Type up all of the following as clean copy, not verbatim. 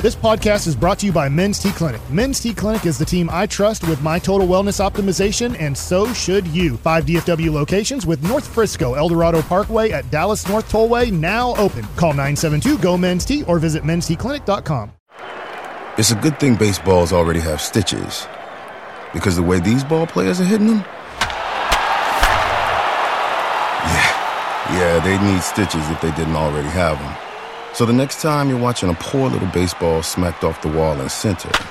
This podcast is brought to you by Men's T Clinic. Men's T Clinic is the team I trust with my total wellness optimization, and so should you. 5 DFW locations with North Frisco, Eldorado Parkway at Dallas North Tollway now open. Call 972-GO-MEN'S-T or visit mensteclinic.com. It's a good thing baseballs already have stitches, because the way these ball players are hitting them, yeah, they'd need stitches if they didn't already have them. So the next time you're watching a poor little baseball smacked off the wall in center, keep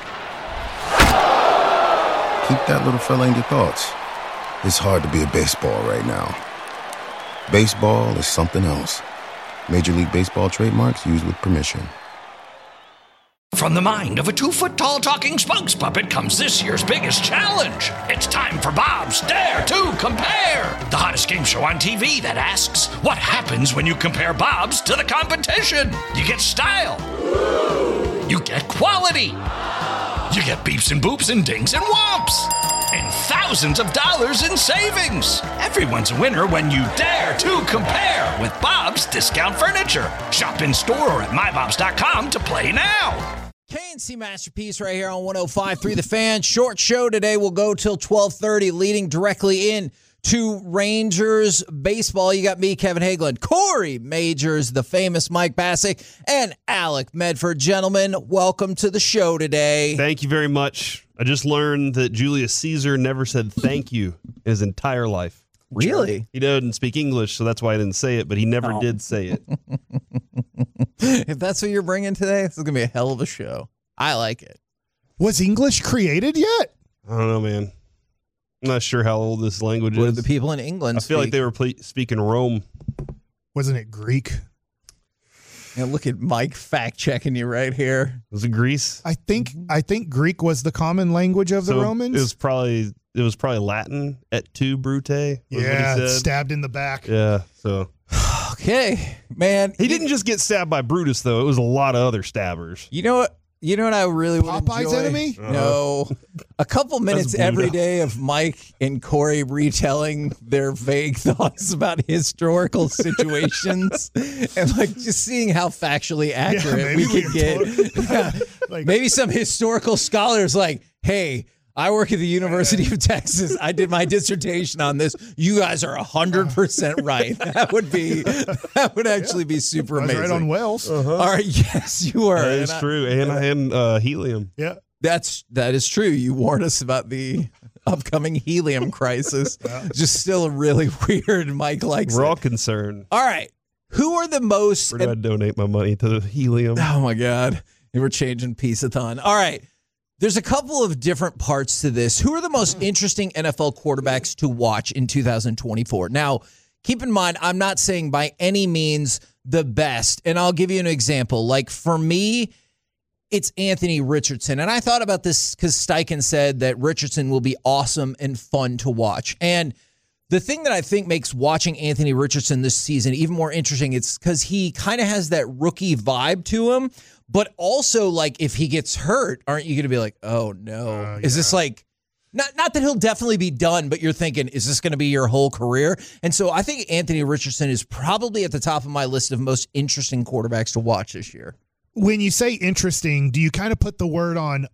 that little fella in your thoughts. It's hard to be a baseball right now. Baseball is something else. Major League Baseball trademarks used with permission. From the mind of a 2-foot-tall talking spokes puppet comes this year's biggest challenge. It's time for Bob's Dare to Compare, the hottest game show on TV that asks, what happens when you compare Bob's to the competition? You get style. You get quality. You get beeps and boops and dings and whomps. And thousands of dollars in savings. Everyone's a winner when you dare to compare with Bob's Discount Furniture. Shop in store or at mybobs.com to play now. KNC Masterpiece right here on 105.3 The Fan. Short show today. Will go till 12:30, leading directly in to Rangers baseball. You got me, Kevin Hagelin, Corey Majors, the famous Mike Bassick, and Alec Medford. Gentlemen, welcome to the show today. Thank you very much. I just learned that Julius Caesar never said thank you in his entire life. Really? He doesn't speak English, so that's why I didn't say it, but he never did say it. If that's what you're bringing today, this is going to be a hell of a show. I like it. Was English created yet? I don't know, man. I'm not sure how old this language What is. do the people in England I feel like they were speaking Rome. Wasn't it Greek? Yeah, look at Mike fact-checking you right here. Was it Greece? I think Greek was the common language of the Romans. It was probably Latin, et tu, Brute. Was what he said. Stabbed in the back. Yeah, so. Okay, man. He didn't just get stabbed by Brutus, though. It was a lot of other stabbers. You know what? You know what I really would Popeye's enjoy? enemy? No. A couple minutes every day of Mike and Corey retelling their vague thoughts about historical situations and like just seeing how factually accurate we could get. Like, maybe some historical scholars like, hey, I work at the University of Texas. I did my dissertation on this. You guys are 100% right. That would actually be super amazing. Right on Wales. All right, yes, you are. That is true. And helium. Yeah. That is true. You warned us about the upcoming helium crisis. Just still a really weird. Mike likes We're it. all concerned. All right. Who are the most... Where do I donate my money to the helium? Oh, my God. We're changing Peace-a-thon. All right. There's a couple of different parts to this. Who are the most interesting NFL quarterbacks to watch in 2024? Now, keep in mind, I'm not saying by any means the best. And I'll give you an example. Like, for me, it's Anthony Richardson. And I thought about this because Steichen said that Richardson will be awesome and fun to watch. And the thing that I think makes watching Anthony Richardson this season even more interesting, it's because he kind of has that rookie vibe to him. But also, like, if he gets hurt, aren't you going to be like, oh, no. Is this like, not that he'll definitely be done, but you're thinking, is this going to be your whole career? And so I think Anthony Richardson is probably at the top of my list of most interesting quarterbacks to watch this year. When you say interesting, do you kind of put the word on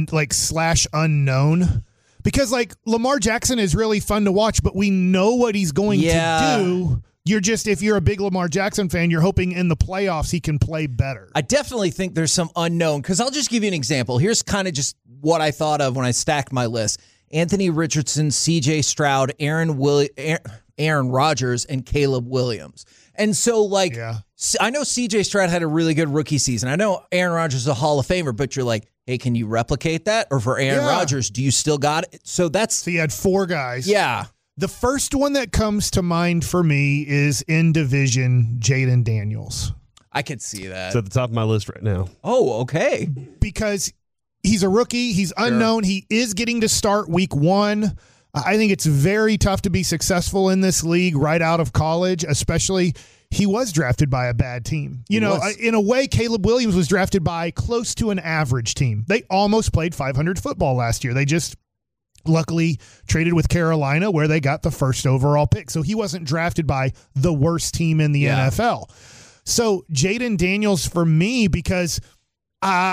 /unknown? Because, like, Lamar Jackson is really fun to watch, but we know what he's going to do. You're just, if you're a big Lamar Jackson fan, you're hoping in the playoffs he can play better. I definitely think there's some unknown, because I'll just give you an example. Here's kind of just what I thought of when I stacked my list. Anthony Richardson, C.J. Stroud, Aaron Rodgers, and Caleb Williams. And so, like, I know C.J. Stroud had a really good rookie season. I know Aaron Rodgers is a Hall of Famer, but you're like, hey, can you replicate that? Or for Aaron Rodgers, do you still got it? So you had four guys. Yeah. The first one that comes to mind for me is in division, Jaden Daniels. I could see that. It's at the top of my list right now. Oh, okay. Because he's a rookie. He's unknown. He is getting to start week 1. I think it's very tough to be successful in this league right out of college, especially he was drafted by a bad team. You know, in a way, Caleb Williams was drafted by close to an average team. They almost played 500 football last year. They just luckily traded with Carolina where they got the first overall pick. So he wasn't drafted by the worst team in the NFL. So Jaden Daniels for me, because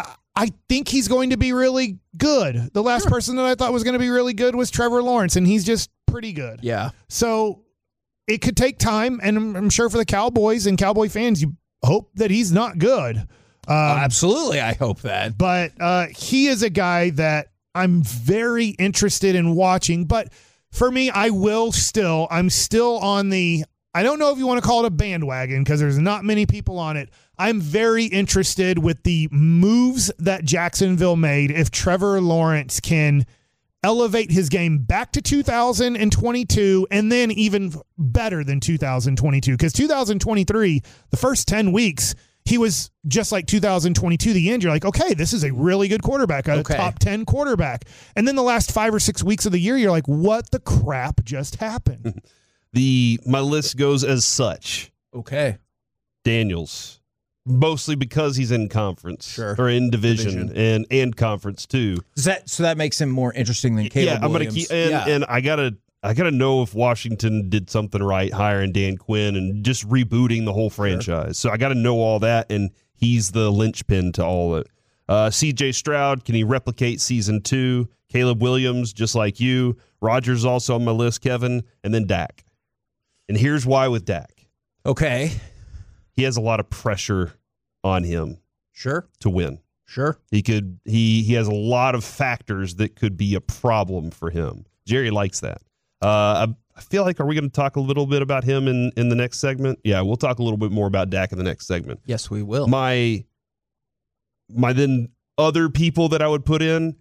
I think he's going to be really good. The last person that I thought was going to be really good was Trevor Lawrence, and he's just pretty good. Yeah. So it could take time, and I'm sure for the Cowboys and Cowboy fans, you hope that he's not good. Absolutely, I hope that. But he is a guy that I'm very interested in watching. But for me, I'm still on the, I don't know if you want to call it a bandwagon because there's not many people on it. I'm very interested with the moves that Jacksonville made if Trevor Lawrence can elevate his game back to 2022 and then even better than 2022. Because 2023, the first 10 weeks, he was just like 2022, the end. You're like, okay, this is a really good quarterback, a top 10 quarterback. And then the last 5 or 6 weeks of the year, you're like, what the crap just happened? My list goes as such. Okay. Daniels. Mostly because he's in conference or in division. And conference too. So that makes him more interesting than Caleb Williams. And I gotta know if Washington did something right hiring Dan Quinn and just rebooting the whole franchise. So I gotta know all that, and he's the linchpin to all of it. C.J. Stroud, can he replicate season 2? Caleb Williams, just like you. Rodgers also on my list, Kevin, and then Dak. And here's why with Dak. Okay. He has a lot of pressure on him. Sure. To win. Sure. He has a lot of factors that could be a problem for him. Jerry likes that. I feel like, are we going to talk a little bit about him in the next segment? Yeah, we'll talk a little bit more about Dak in the next segment. Yes, we will. My then other people that I would put in,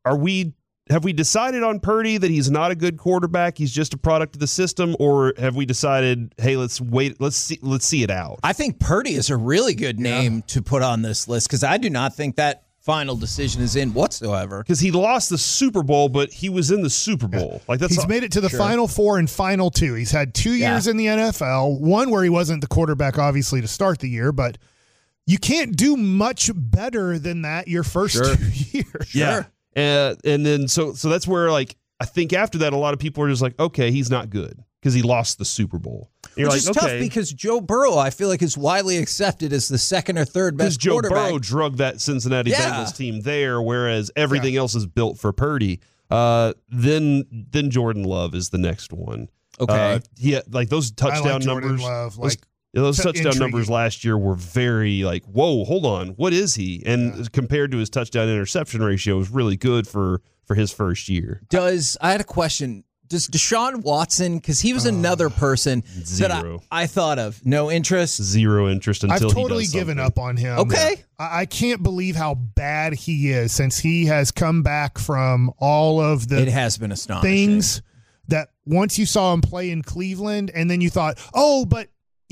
have we decided on Purdy that he's not a good quarterback, he's just a product of the system, or have we decided, hey, let's see it out? I think Purdy is a really good name to put on this list because I do not think that final decision is in whatsoever. Because he lost the Super Bowl, but he was in the Super Bowl. Like he's made it to the Final Four and Final Two. He's had 2 years in the NFL, one where he wasn't the quarterback, obviously, to start the year, but you can't do much better than that your first 2 years. Yeah. And then so that's where, like, I think after that, a lot of people are just like, okay, he's not good because he lost the Super Bowl. Which is tough because Joe Burrow, I feel like, is widely accepted as the second or third best quarterback. Because Joe Burrow drug that Cincinnati Bengals team there, whereas everything else is built for Purdy. Then Jordan Love is the next one. Okay. Like those touchdown numbers. Love, those touchdown numbers last year were very like, whoa, hold on, what is he? And compared to his touchdown interception ratio, was really good for his first year. I had a question. Does Deshaun Watson, because he was another person that I thought of, no interest? Zero interest until I've totally given up on him. Okay. I can't believe how bad he is since he has come back from all of the It has been astonishing. Things that once you saw him play in Cleveland and then you thought, oh, but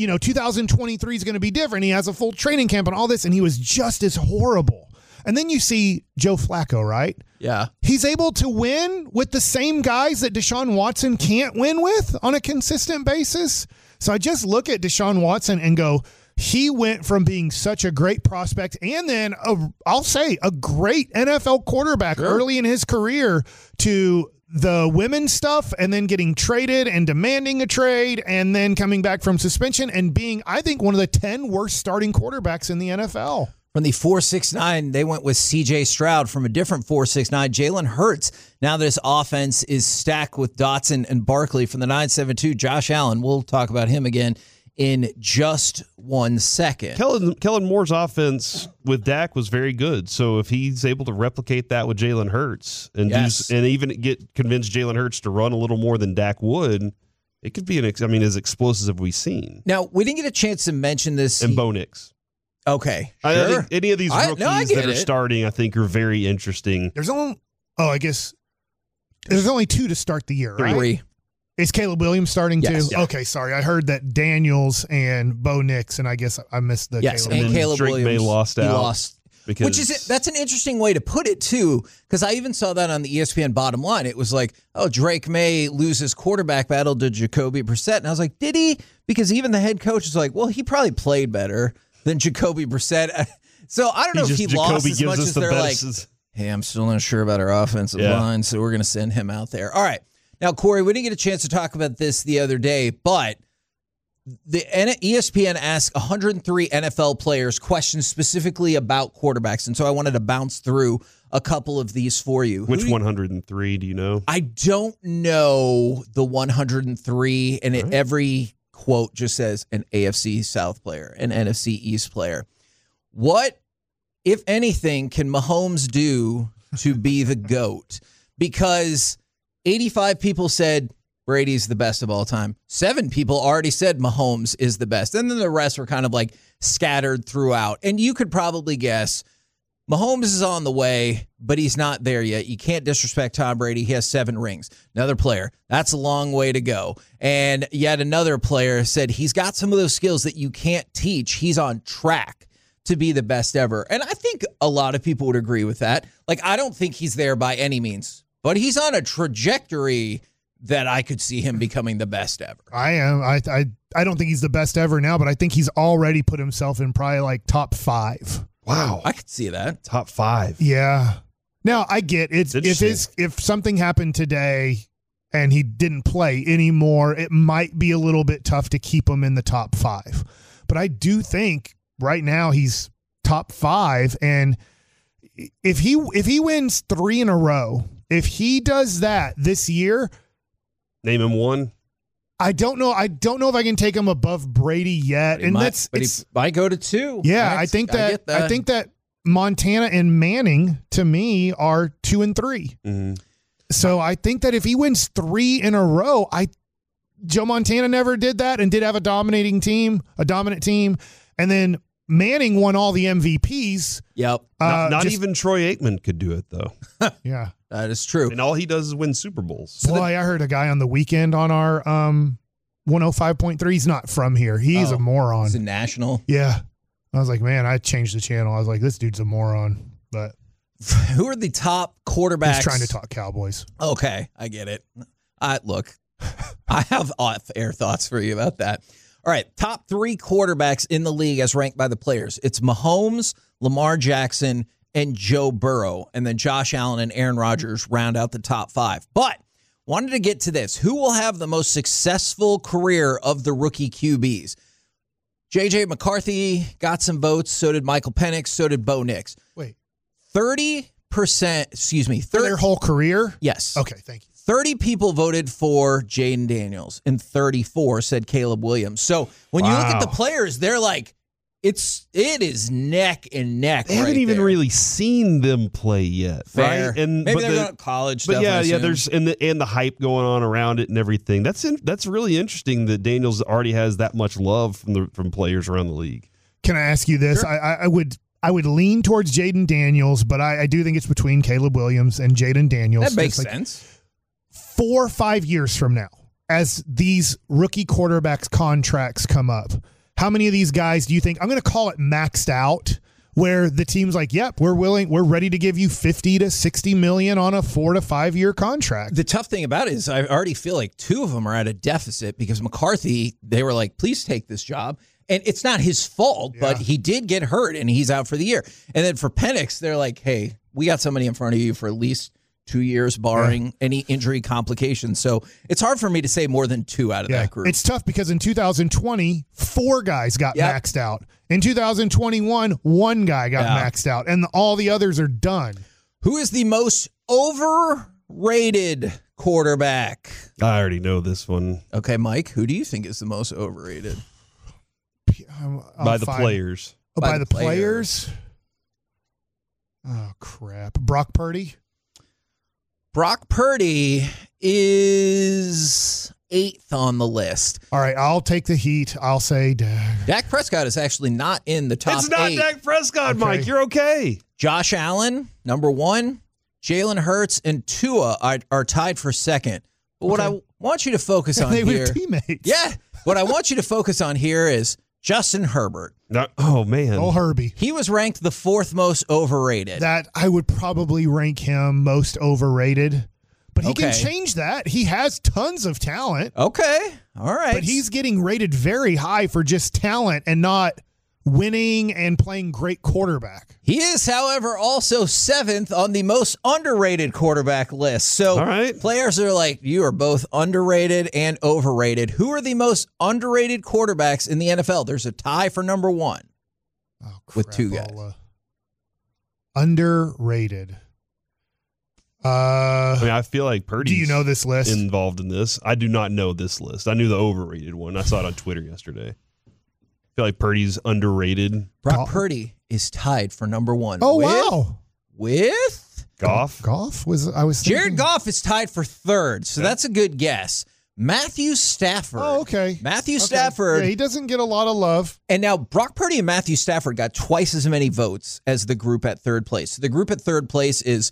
2023 is going to be different. He has a full training camp and all this, and he was just as horrible. And then you see Joe Flacco, right? Yeah. He's able to win with the same guys that Deshaun Watson can't win with on a consistent basis. So I just look at Deshaun Watson and go, he went from being such a great prospect and then, I'll say, a great NFL quarterback early in his career to the women's stuff and then getting traded and demanding a trade and then coming back from suspension and being, I think, one of the 10 worst starting quarterbacks in the NFL. From the 4.69, they went with C.J. Stroud. From a different 4.69, Jalen Hurts. Now that his offense is stacked with Dotson and Barkley. From the 9.72, Josh Allen. We'll talk about him again in just 1 second. Kellen Moore's offense with Dak was very good. So if he's able to replicate that with Jalen Hurts and even convince Jalen Hurts to run a little more than Dak would, it could be as explosive as we've seen. Now, we didn't get a chance to mention this. And Bo Nix. Okay, sure. I think any of these rookies that are starting, I think, are very interesting. There's only two to start the year, right? 3. Is Caleb Williams starting too? Yeah. Okay, sorry. I heard that Daniels and Bo Nix, and I guess I missed the Caleb. And Caleb Drake Williams. May lost out. He lost. That's an interesting way to put it, too, because I even saw that on the ESPN bottom line. It was like, Drake May loses quarterback battle to Jacoby Brissett. And I was like, did he? Because even the head coach is like, well, he probably played better than Jacoby Brissett. So I don't know if he lost as much as they're like, hey, I'm still not sure about our offensive line, so we're going to send him out there. All right. Now, Corey, we didn't get a chance to talk about this the other day, but The ESPN asked 103 NFL players questions specifically about quarterbacks, and so I wanted to bounce through a couple of these for you. Which 103 do you know? I don't know the 103, and every quote just says an AFC South player, an NFC East player. What, if anything, can Mahomes do to be the GOAT? Because 85 people said Brady's the best of all time. 7 people already said Mahomes is the best. And then the rest were kind of like scattered throughout. And you could probably guess Mahomes is on the way, but he's not there yet. You can't disrespect Tom Brady. He has 7 rings. Another player, that's a long way to go. And yet another player said he's got some of those skills that you can't teach. He's on track to be the best ever. And I think a lot of people would agree with that. Like, I don't think he's there by any means, but he's on a trajectory that I could see him becoming the best ever. I am. I don't think he's the best ever now, but I think he's already put himself in probably like top 5. Wow. I could see that. Top 5. Yeah. Now I get it. If something happened today and he didn't play anymore, it might be a little bit tough to keep him in the top 5. But I do think right now he's top 5, and if he wins 3 in a row, if he does that this year, name him one. I don't know if I can take him above Brady yet, He might go to 2. Yeah, I think that Montana and Manning to me are 2 and 3. Mm-hmm. So I think that if he wins 3 in a row, Joe Montana never did that and did have a dominant team, and then Manning won all the MVPs. Yep. Not even Troy Aikman could do it though. Yeah. That is true. And all he does is win Super Bowls. Boy, I heard a guy on the weekend on our 105.3. He's not from here. He's a moron. He's a national. Yeah. I was like, man, I changed the channel. I was like, this dude's a moron. But who are the top quarterbacks? He's trying to talk Cowboys. Okay, I get it. Look, I have off-air thoughts for you about that. All right, top 3 quarterbacks in the league as ranked by the players. It's Mahomes, Lamar Jackson, and Joe Burrow. And then Josh Allen and Aaron Rodgers round out the top 5. But wanted to get to this. Who will have the most successful career of the rookie QBs? J.J. McCarthy got some votes. So did Michael Penix. So did Bo Nix. Wait. 30%, For their whole career? Yes. Okay, thank you. 30 people voted for Jaden Daniels, and 34 said Caleb Williams. So when you look at the players, they're like, it is neck and neck. They haven't even really seen them play yet, Fair. right? And maybe they're going to college. But stuff, yeah. There's and the hype going on around it and everything. That's really interesting that Daniels already has that much love from players around the league. Can I ask you this? Sure. I would lean towards Jaden Daniels, but I do think it's between Caleb Williams and Jaden Daniels. That makes sense. 4 or 5 years from now, as these rookie quarterbacks contracts come up, how many of these guys do you think, I'm going to call it maxed out, where the team's like, yep, we're ready to give you 50 to 60 million on a 4 to 5 year contract? The tough thing about it is I already feel like 2 of them are at a deficit because McCarthy, they were like, please take this job. And it's not his fault, but he did get hurt and he's out for the year. And then for Penix, they're like, hey, we got somebody in front of you for at least 2 years, barring any injury complications. So it's hard for me to say more than 2 out of that group. It's tough because in 2020, 4 guys got maxed out. In 2021, 1 guy got maxed out, and all the others are done. Who is the most overrated quarterback? I already know this one. Okay, Mike, who do you think is the most overrated? By the players. By the players? Oh, crap. Brock Purdy? Brock Purdy is 8th on the list. All right, I'll take the heat. I'll say Dak. Dak Prescott is actually not in the top 8. It's not Dak Prescott, Mike. You're okay. Josh Allen, number 1. Jalen Hurts and Tua are tied for 2nd. But what I want you to focus on here... They were teammates. Yeah. What I want you to focus on here is Justin Herbert. Oh, man. Oh, Herbie. He was ranked the 4th most overrated. That I would probably rank him most overrated. But he can change that. He has tons of talent. Okay. All right. But he's getting rated very high for just talent and not winning and playing great quarterback. He is, however, also 7th on the most underrated quarterback list. So all right. Players are like, you are both underrated and overrated. Who are the most underrated quarterbacks in the NFL? There's a tie for number 1 with 2 guys. Underrated. I feel like Purdy's do you know this list? Involved in this. I do not know this list. I knew the overrated one. I saw it on Twitter yesterday. I feel like Purdy's underrated. Brock Purdy is tied for number 1. Oh, wow. With Goff? Jared Goff is tied for 3rd, so that's a good guess. Matthew Stafford. Oh, okay. Stafford. Yeah, he doesn't get a lot of love. And now Brock Purdy and Matthew Stafford got twice as many votes as the group at 3rd place. So the group at 3rd place is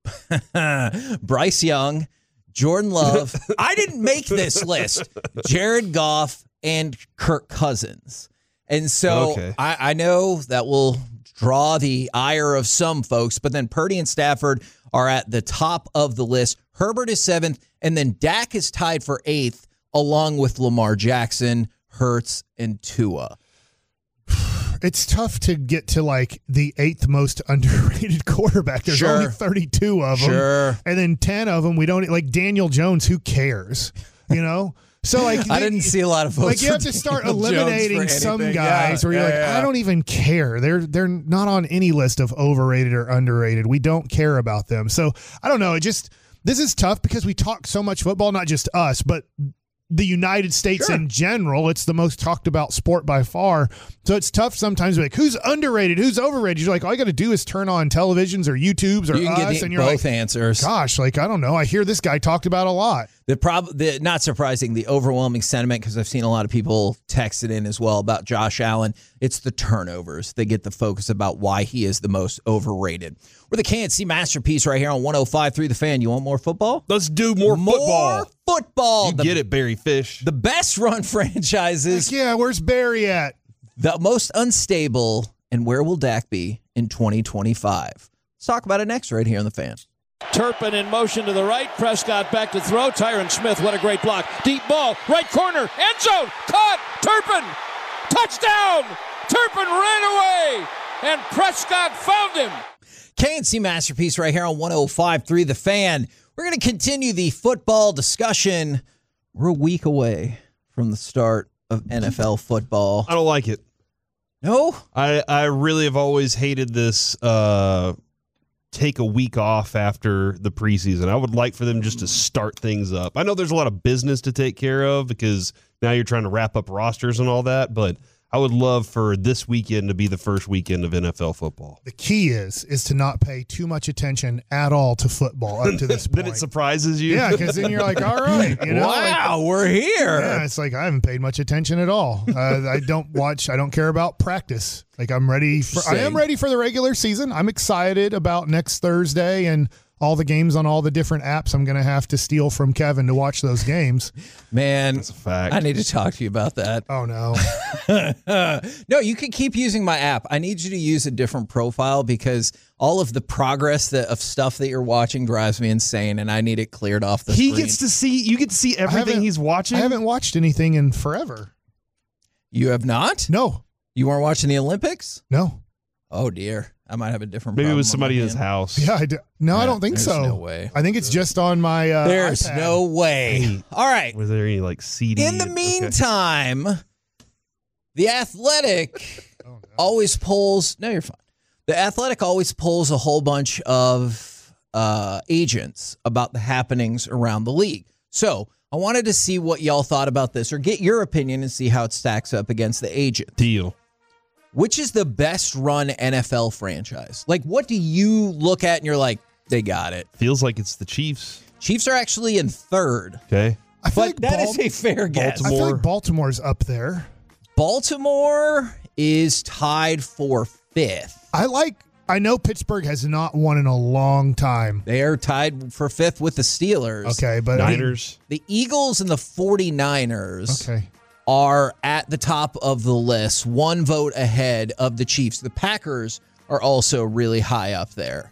Bryce Young, Jordan Love. I didn't make this list. Jared Goff and Kirk Cousins. And so I know that will draw the ire of some folks, but then Purdy and Stafford are at the top of the list. Herbert is 7th, and then Dak is tied for 8th, along with Lamar Jackson, Hurts, and Tua. It's tough to get to like the 8th most underrated quarterback. There's only 32 of them. And then 10 of them we don't like. Daniel Jones, who cares? You know? So like I didn't see a lot of votes. Like you have to start eliminating some guys where you're like, I don't even care. They're not on any list of overrated or underrated. We don't care about them. So I don't know. This is tough because we talk so much football, not just us, but the United States in general. It's the most talked about sport by far. So it's tough sometimes to be like, who's underrated, who's overrated? You're like, all you got to do is turn on televisions or YouTubes or you can us, get and you're both like, answers. Gosh, like I don't know. I hear this guy talked about a lot. Not surprising, the overwhelming sentiment, because I've seen a lot of people text it in as well about Josh Allen. It's the turnovers. They get the focus about why he is the most overrated. We're the KNC Masterpiece right here on 105.3 The Fan. You want more football? Let's do more football. More football. You get it, Barry Fish. The best run franchises. Yeah, where's Barry at? The most unstable, and where will Dak be in 2025? Let's talk about it next right here on The Fan. Turpin in motion to the right. Prescott back to throw. Tyron Smith, what a great block. Deep ball, right corner, end zone, caught. Turpin, touchdown. Turpin ran away, and Prescott found him. KNC Masterpiece right here on 105.3 The Fan. We're going to continue the football discussion. We're a week away from the start of NFL football. I don't like it. No? I really have always hated this take a week off after the preseason. I would like for them just to start things up. I know there's a lot of business to take care of because now you're trying to wrap up rosters and all that, but I would love for this weekend to be the first weekend of NFL football. The key is to not pay too much attention at all to football up to this point. Then it surprises you. Yeah, because then you're like, all right. You know, wow, we're here. Yeah, it's like I haven't paid much attention at all. I don't care about practice. Like I am ready for the regular season. I'm excited about next Thursday and all the games on all the different apps I'm going to have to steal from Kevin to watch those games. Man, that's a fact. I need to talk to you about that. Oh, no. No, you can keep using my app. I need you to use a different profile because all of the progress of stuff that you're watching drives me insane, and I need it cleared off the screen. You get to see everything he's watching? I haven't watched anything in forever. You have not? No. You weren't watching the Olympics? No. Oh, dear. I might have a different Maybe problem. it was somebody in his house. Yeah, I don't think so. No way. I think it's just on my There's iPad. no way. Hey, all right. Was there any CD? In the meantime, The Athletic always pulls. No, you're fine. The Athletic always pulls a whole bunch of agents about the happenings around the league. So I wanted to see what y'all thought about this or get your opinion and see how it stacks up against the agent. Deal. Which is the best run NFL franchise? Like, what do you look at and you're like, they got it? Feels like it's the Chiefs. Chiefs are actually in third. Okay. I feel But that is a fair guess. I feel like Baltimore's up there. Baltimore is tied for fifth. I know Pittsburgh has not won in a long time. They are tied for fifth with the Steelers. Okay, but Niners. The Eagles and the 49ers are at the top of the list, one vote ahead of the Chiefs. The Packers are also really high up there. Okay.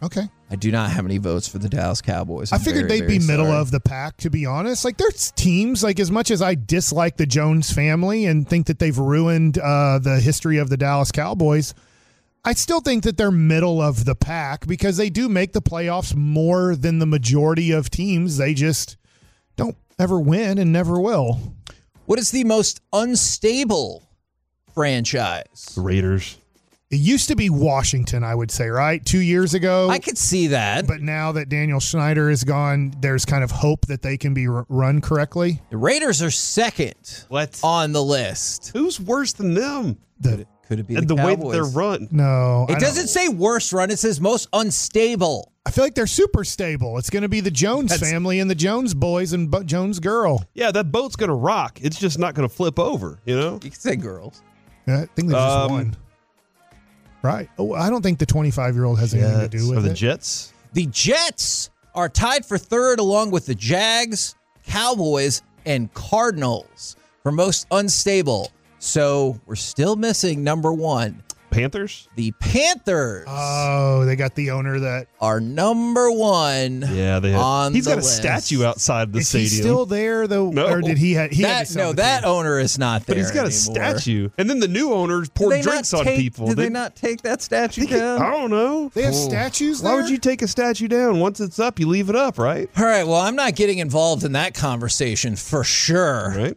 I do not have any votes for the Dallas Cowboys. I figured they'd be middle of the pack, to be honest. Like, there's teams, like, as much as I dislike the Jones family and think that they've ruined the history of the Dallas Cowboys, I still think that they're middle of the pack because they do make the playoffs more than the majority of teams. They just don't ever win and never will. What is the most unstable franchise? The Raiders. It used to be Washington, I would say, right? 2 years ago. I could see that. But now that Daniel Snyder is gone, there's kind of hope that they can be run correctly. The Raiders are second on the list. Who's worse than them? Could it be and the way Cowboys? that they're run? No. It doesn't say worst run. It says most unstable. I feel like they're super stable. It's going to be the Jones family and the Jones boys and Jones girl. Yeah, that boat's going to rock. It's just not going to flip over, you know? You can say girls. Yeah, I think they just won. Right. Oh, I don't think the 25-year-old has anything to do with the it. Jets? The Jets are tied for third along with the Jags, Cowboys, and Cardinals for most unstable. So we're still missing number one. Panthers? The Panthers. Oh, they got the owner that are number one. Yeah, they have. He's got a list. statue outside the stadium. Is he still there though? No. Or did he had that owner is not there. But he's got a statue. And then the new owners poured drinks on people. Did they not take that statue down? I don't know. They have statues there? Why would you take a statue down? Once it's up, you leave it up, right? All right, well, I'm not getting involved in that conversation for sure. Right.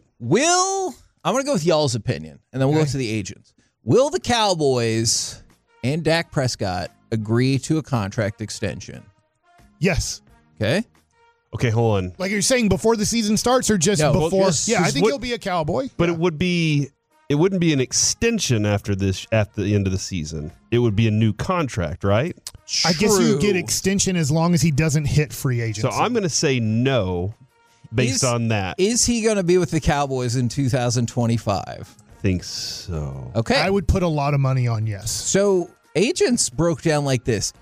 I'm going to go with y'all's opinion, and then we'll go to the agents. Will the Cowboys and Dak Prescott agree to a contract extension? Yes. Okay. Okay, hold on. Like you're saying before the season starts or just No, before? just I think what- he'll be a Cowboy. But it wouldn't be an extension after this at the end of the season. It would be a new contract, right? I guess you get extension as long as he doesn't hit free agency. So I'm going to say no based on that. Is he going to be with the Cowboys in 2025? I think so. Okay. I would put a lot of money on yes. So agents broke down like this.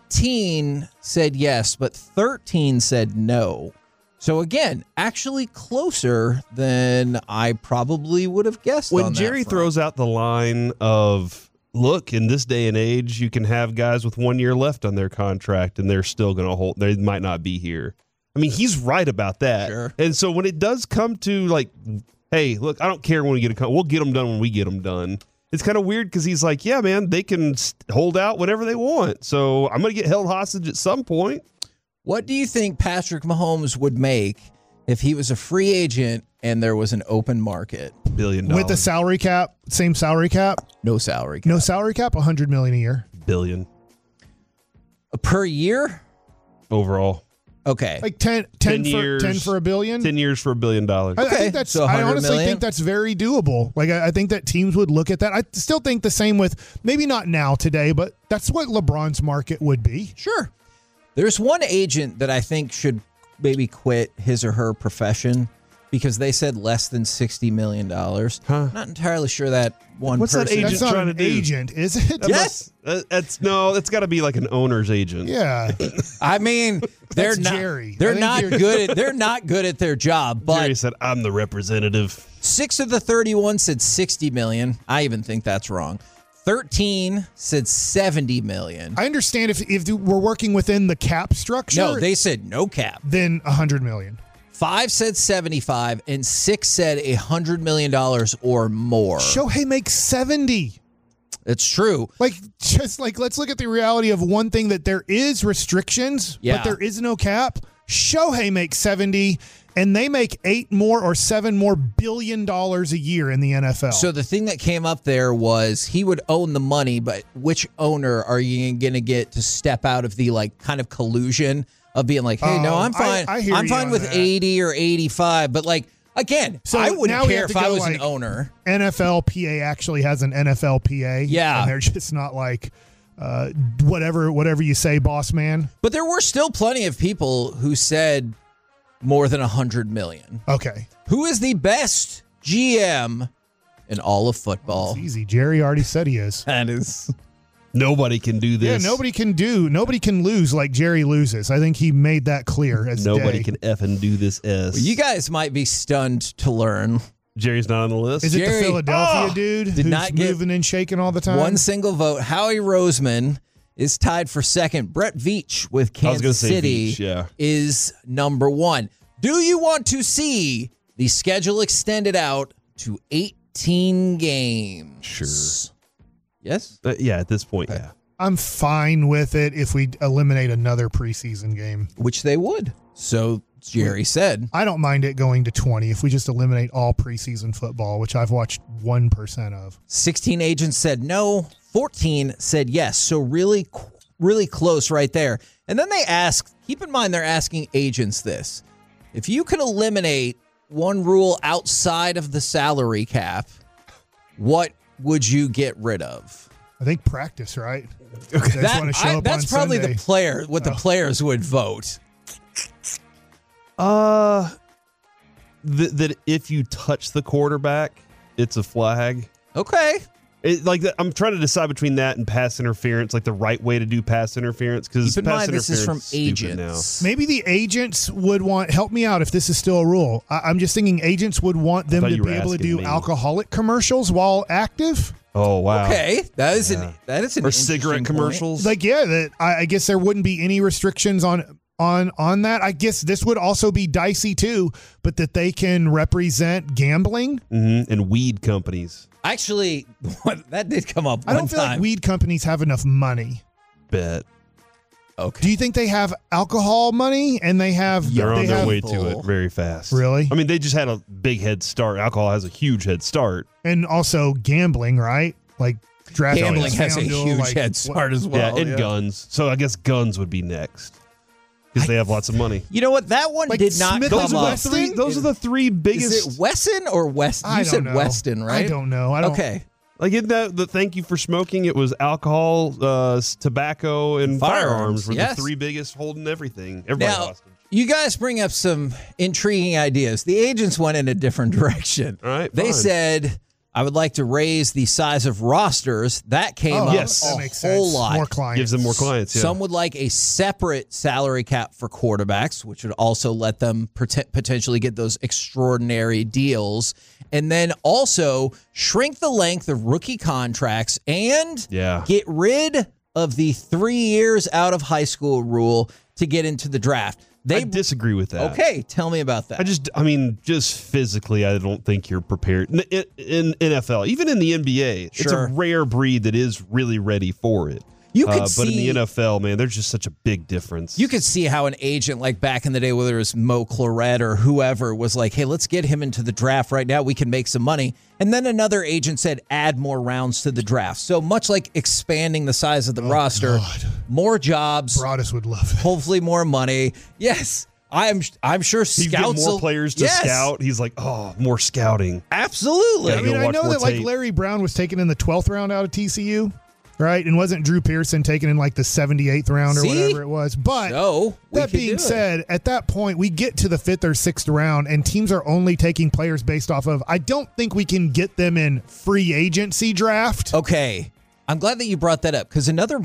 18 said yes, but 13 said no. So again, actually closer than I probably would have guessed. When on that Jerry front. throws out the line of, look, in this day and age, you can have guys with 1 year left on their contract and they're still going to hold, they might not be here. I mean, he's right about that. Sure. And so when it does come to like, hey, look, I don't care when we get we'll get them done when we get them done. It's kind of weird because he's like, yeah, man, they can hold out whatever they want. So I'm going to get held hostage at some point. What do you think Patrick Mahomes would make if he was a free agent and there was an open market? $1 billion. With the salary cap, same salary cap? No salary cap. No salary cap, $100 million a year. Billion. Per year? Overall. Okay. Like 10 years, for $1 billion? 10 years for $1 billion. I think that's. So I 100 honestly million? think that's very doable. Like I think that teams would look at that. I still think the same with maybe not now today, but that's what LeBron's market would be. Sure. There's one agent that I think should maybe quit his or her profession because they said less than $60 million. Not entirely sure that one What's that person. agent That's not trying an to do? agent, is it? Yes. That's got to be like an owner's agent. Yeah. I mean, they're That's not. Jerry. They're I think not Jerry- good. They're not good at their job. But Jerry said, I'm the representative. 6 of the 31 said 60 million. I even think that's wrong. 13 said 70 million. I understand if we're working within the cap structure. No, they said no cap. Then $100 million. 5 said 75 and 6 said $100 million or more. Shohei makes 70. It's true. Let's look at the reality of one thing that there is restrictions, Yeah. but there is no cap. Shohei makes 70, and they make 8 more or 7 more $1 billion a year in the NFL. So the thing that came up there was he would own the money, but which owner are you going to get to step out of the kind of collusion of being like, hey, no, I'm fine. I hear I'm you fine on with that. 80 or 85, but again, So I now wouldn't we care have if to I go, was an owner. NFLPA actually has an NFLPA. Yeah. And they're just not like whatever you say, boss man. But there were still plenty of people who said more than 100 million. Okay. Who is the best GM in all of football? It's easy. Jerry already said he is. That is. Nobody can do this. Yeah, nobody can lose like Jerry loses. I think he made that clear as Nobody day. can effing do this S. You guys might be stunned to learn. Jerry's not on the list. Is it Jerry- the Philadelphia dude Did who's not get moving and shaking all the time? One single vote. Howie Roseman is tied for second. Brett Veach with I was gonna Kansas say City Veach, yeah. is number 1. Do you want to see the schedule extended out to 18 games? Sure. Yes? Yeah, at this point, yeah. I'm fine with it if we eliminate another preseason game. Which they would. So Jerry said. I don't mind it going to 20 if we just eliminate all preseason football, which I've watched 1% of. 16 agents said no. 14 said yes. So really, really close right there. And then they asked, keep in mind they're asking agents this. If you could eliminate one rule outside of the salary cap, what would you get rid of? I think practice, right? Okay. That's probably Sunday. the players would vote. That if you touch the quarterback, it's a flag. Okay. I'm trying to decide between that and pass interference, like the right way to do pass interference. Because Keep in pass mind, this is from interference stupid agents. Maybe the agents would want, help me out if this is still a rule. I'm just thinking agents would want them thought to you be were able to asking do me. alcoholic commercials while active. Oh wow! Okay. That is an or interesting cigarette point. commercials. Like, yeah, that I guess there wouldn't be any restrictions on that. I guess this would also be dicey too, but that they can represent gambling. And weed companies. Actually, that did come up I one don't feel time. like weed companies have enough money. Bet Okay. Do you think they have alcohol money and they have? they're they on their have, way to it very fast. Really? I mean, they just had a big head start. Alcohol has a huge head start. and also gambling, right? Like draft. Gambling has a FanDuel, huge like, head start as well. Yeah, and guns. So I guess guns would be next because they have lots of money. You know what? That one Like did not Smith come and up. Wesson? Those are the three biggest. Is it Wesson or West? I You don't said know. Weston, right? I don't know. I don't. Okay. Like in the thank you for smoking, it was alcohol, tobacco, and firearms were yes. the three biggest holding everything. Everybody Now, hostage. you guys bring up some intriguing ideas. The agents went in a different direction. All right, They fine. said, I would like to raise the size of rosters. That came up yes. that a makes whole sense. lot. More clients. Gives them more clients. Yeah. Some would like a separate salary cap for quarterbacks, which would also let them potentially get those extraordinary deals. And then also shrink the length of rookie contracts and get rid of the 3 years out of high school rule to get into the draft. I disagree with that. Okay, tell me about that. Just physically, I don't think you're prepared. In NFL, even in the NBA, it's Sure. a rare breed that is really ready for it. You could but in see- the NFL, man, there's just such a big difference. You could see how an agent, like back in the day, whether it was Mo Claret or whoever, was like, hey, let's get him into the draft right now. We can make some money. And then another agent said, add more rounds to the draft. So much like expanding the size of the roster, more jobs, Broadus would love it. hopefully more money. Yes, I'm sure He's scouts getting more will- players to Yes, scout. He's like, oh, more scouting. Absolutely. Yeah, I mean, go I watch know more that like tape. Larry Brown was taken in the 12th round out of TCU, right? And wasn't Drew Pearson taken in like the 78th round or See? whatever it was? But So, we that could do being it. said, at that point, we get to the 5th or 6th round, and teams are only taking players based off of. I don't think we can get them in free agency draft. Okay. I'm glad that you brought that up because another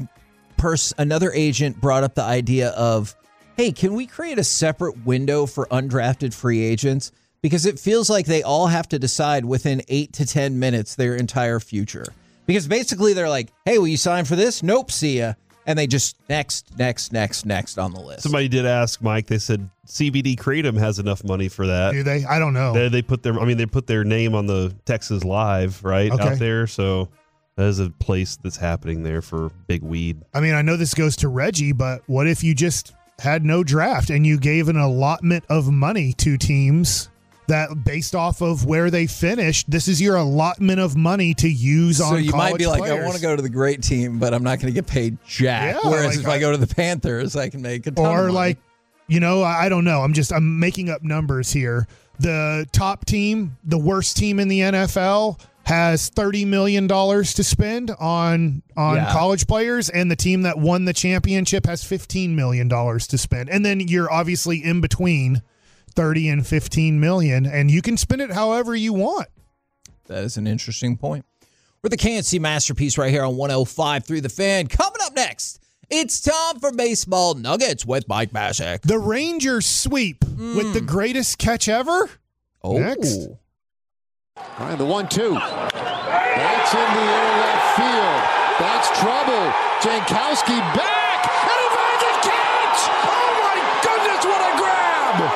agent brought up the idea of, hey, can we create a separate window for undrafted free agents? Because it feels like they all have to decide within 8 to 10 minutes their entire future. Because basically they're like, hey, will you sign for this? Nope, see ya. And they just next on the list. Somebody did ask Mike. They said CBD Kratom has enough money for that. Do they? I don't know. They put their name on the Texas Live right Okay. out there. So that is a place that's happening there for big weed. I mean, I know this goes to Reggie, but what if you just had no draft and you gave an allotment of money to teams that based off of where they finished, this is your allotment of money to use on So you college might be like, players. I want to go to the great team, but I'm not going to get paid jack. Yeah, Whereas like if I go to the Panthers, I can make a ton of Or money. like, I don't know. I'm making up numbers here. The top team, the worst team in the NFL, has $30 million to spend on college players, and the team that won the championship has $15 million to spend. And then you're obviously in between 30 and 15 million, and you can spend it however you want. That is an interesting point. We're the KNC Masterpiece right here on 105.3 The Fan. Coming up next, it's time for Baseball Nuggets with Mike Bassick. The Rangers sweep with the greatest catch ever. Oh. Next. All right, the 1-2. That's in the air left field. That's trouble. Jankowski back, and he finds a catch! Oh my goodness, what a grab!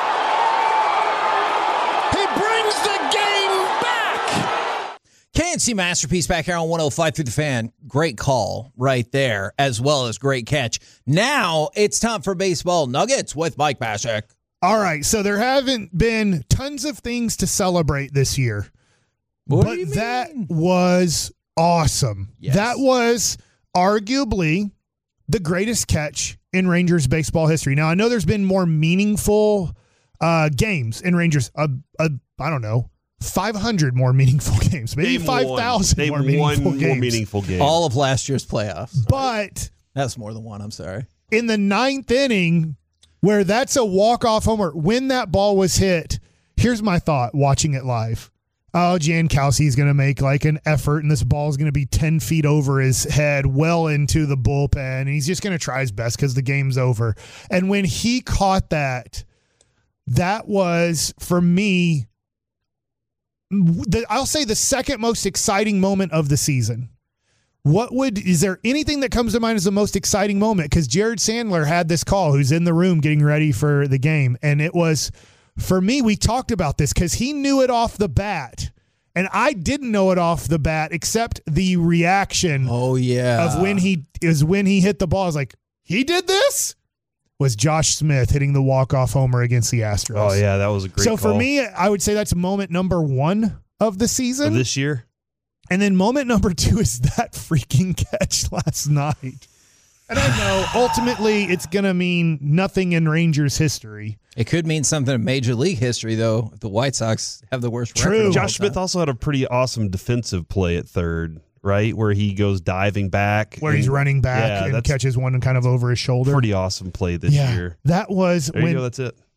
He brings the game back! KNC Masterpiece back here on 105 through the Fan. Great call right there, as well as great catch. Now it's time for Baseball Nuggets with Mike Baschek. All right, so there haven't been tons of things to celebrate this year. What but do you mean? That was awesome. Yes. That was arguably the greatest catch in Rangers baseball history. Now, I know there's been more meaningful games in Rangers. I don't know, 500 more meaningful games, maybe 5,000 more meaningful games. More meaningful game. All of last year's playoffs. But That's more than one, I'm sorry. in the ninth inning, where that's a walk-off homer, when that ball was hit, here's my thought watching it live. Oh, Jankowski's going to make like an effort, and this ball is going to be 10 feet over his head, well into the bullpen, and he's just going to try his best because the game's over. And when he caught that was, for me, I'll say the second most exciting moment of the season. Is there anything that comes to mind as the most exciting moment? Because Jared Sandler had this call, who's in the room getting ready for the game. And it was, for me, we talked about this because he knew it off the bat. And I didn't know it off the bat, except the reaction of when he hit the ball. I was like, he did this? Was Josh Smith hitting the walk-off homer against the Astros. Oh, yeah, that was a great So call. for me, I would say that's moment number one of the season. Of this year? And then moment number two is that freaking catch last night. And I know ultimately it's going to mean nothing in Rangers history. It could mean something in Major League history, though. If the White Sox have the worst record. of all Josh Smith time. also had a pretty awesome defensive play at third, right? Where he goes diving back. Where he's running back and that's catches one kind of over his shoulder. Pretty awesome play this year. That was There you go, that's it.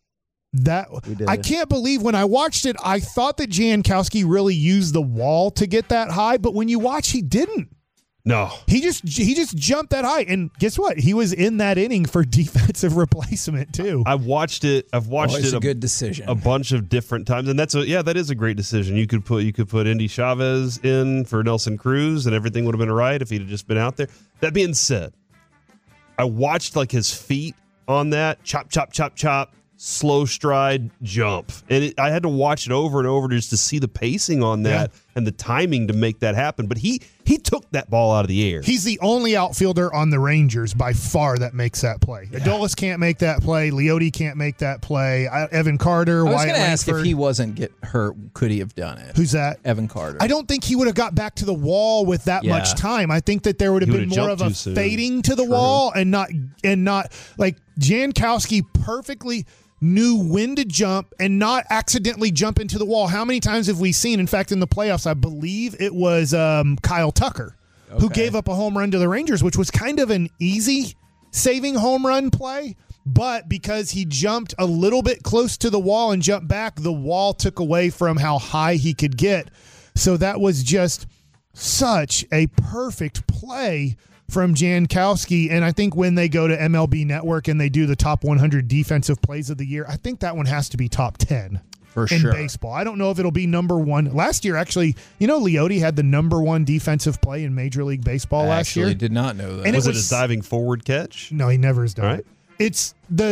I can't believe when I watched it, I thought that Jankowski really used the wall to get that high, but when you watch, he didn't. No. He just jumped that high, and guess what? He was in that inning for defensive replacement too. I've watched it a good decision a bunch of different times, and that is a great decision. You could put Andy Chavez in for Nelson Cruz, and everything would have been right if he'd have just been out there. That being said, I watched like his feet on that chop, chop, chop, chop, slow stride jump, and I had to watch it over and over just to see the pacing on that and the timing to make that happen. But he took that ball out of the air. He's the only outfielder on the Rangers by far that makes that play. Yeah. Adolis can't make that play. Leote can't make that play. Evan Carter, I was Wyatt going to ask Langford. If he wasn't get hurt, could he have done it? Who's that? Evan Carter. I don't think he would have got back to the wall with that much time. I think that there would have been more of a fading to the wall and not like Jankowski perfectly knew when to jump and not accidentally jump into the wall. How many times have we seen, in fact, in the playoffs, I believe it was Kyle Tucker, who gave up a home run to the Rangers, which was kind of an easy saving home run play. But because he jumped a little bit close to the wall and jumped back, the wall took away from how high he could get. So that was just such a perfect play from Jankowski. And I think when they go to MLB Network and they do the top 100 defensive plays of the year, I think that one has to be top 10 in baseball. I don't know if it'll be number one. Last year, actually, Leote had the number one defensive play in Major League Baseball last year. I did not know that. And was it a diving forward catch? No, he never has done All it. right. It's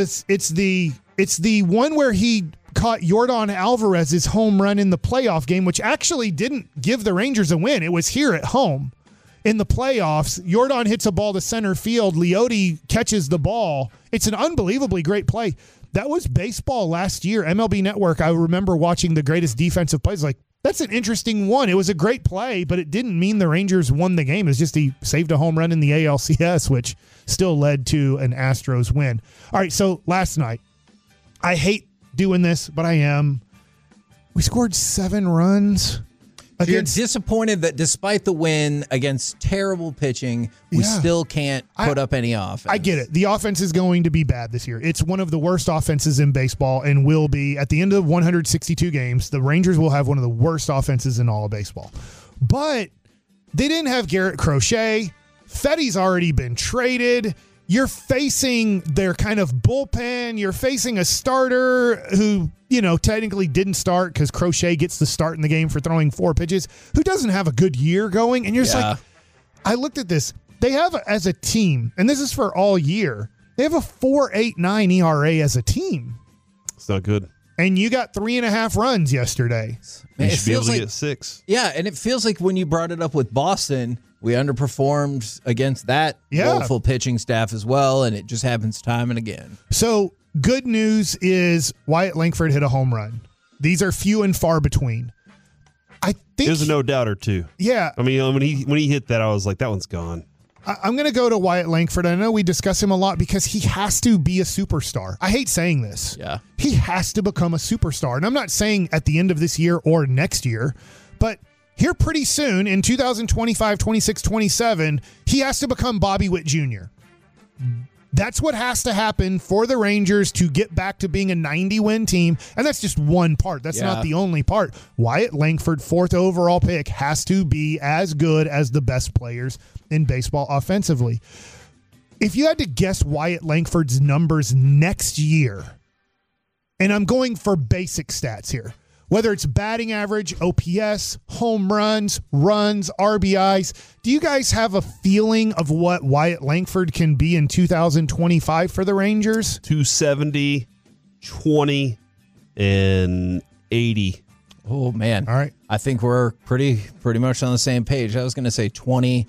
the one where he caught Yordan Alvarez's home run in the playoff game, which actually didn't give the Rangers a win. It was here at home. In the playoffs, Yordan hits a ball to center field. Leote catches the ball. It's an unbelievably great play. That was baseball last year. MLB Network, I remember watching the greatest defensive plays. Like, that's an interesting one. It was a great play, but it didn't mean the Rangers won the game. It's just he saved a home run in the ALCS, which still led to an Astros win. All right, so last night, I hate doing this, but I am. We scored 7 runs. You're disappointed that despite the win against terrible pitching, we still can't put up any offense. I get it. The offense is going to be bad this year. It's one of the worst offenses in baseball and will be at the end of 162 games. The Rangers will have one of the worst offenses in all of baseball. But they didn't have Garrett Crochet. Fetty's already been traded. You're facing their kind of bullpen. You're facing a starter who, technically didn't start because Crochet gets the start in the game for throwing 4 pitches, who doesn't have a good year going. And you're just like, I looked at this. they have, as a team, and this is for all year, they have a 4.89 ERA as a team. It's not good. And you got 3.5 runs yesterday. Man, you it should be able feels to like get 6. Yeah, and it feels like when you brought it up with Boston, we underperformed against that woeful pitching staff as well, and it just happens time and again. So good news is Wyatt Langford hit a home run. These are few and far between. I think There's a no doubt or two. Yeah. I mean, when he hit that, I was like, that one's gone. I'm going to go to Wyatt Langford. I know we discuss him a lot because he has to be a superstar. I hate saying this. Yeah. He has to become a superstar. And I'm not saying at the end of this year or next year, but here pretty soon in 2025, 26, 27, he has to become Bobby Witt Jr. That's what has to happen for the Rangers to get back to being a 90-win team. And that's just one part. That's not the only part. Wyatt Langford, 4th overall pick, has to be as good as the best players in baseball offensively. If you had to guess Wyatt Langford's numbers next year, and I'm going for basic stats here, whether it's batting average, OPS, home runs, RBIs, do you guys have a feeling of what Wyatt Langford can be in 2025 for the Rangers? 270, 20, and 80. Oh, man. All right. I think we're pretty much on the same page. I was going to say 20,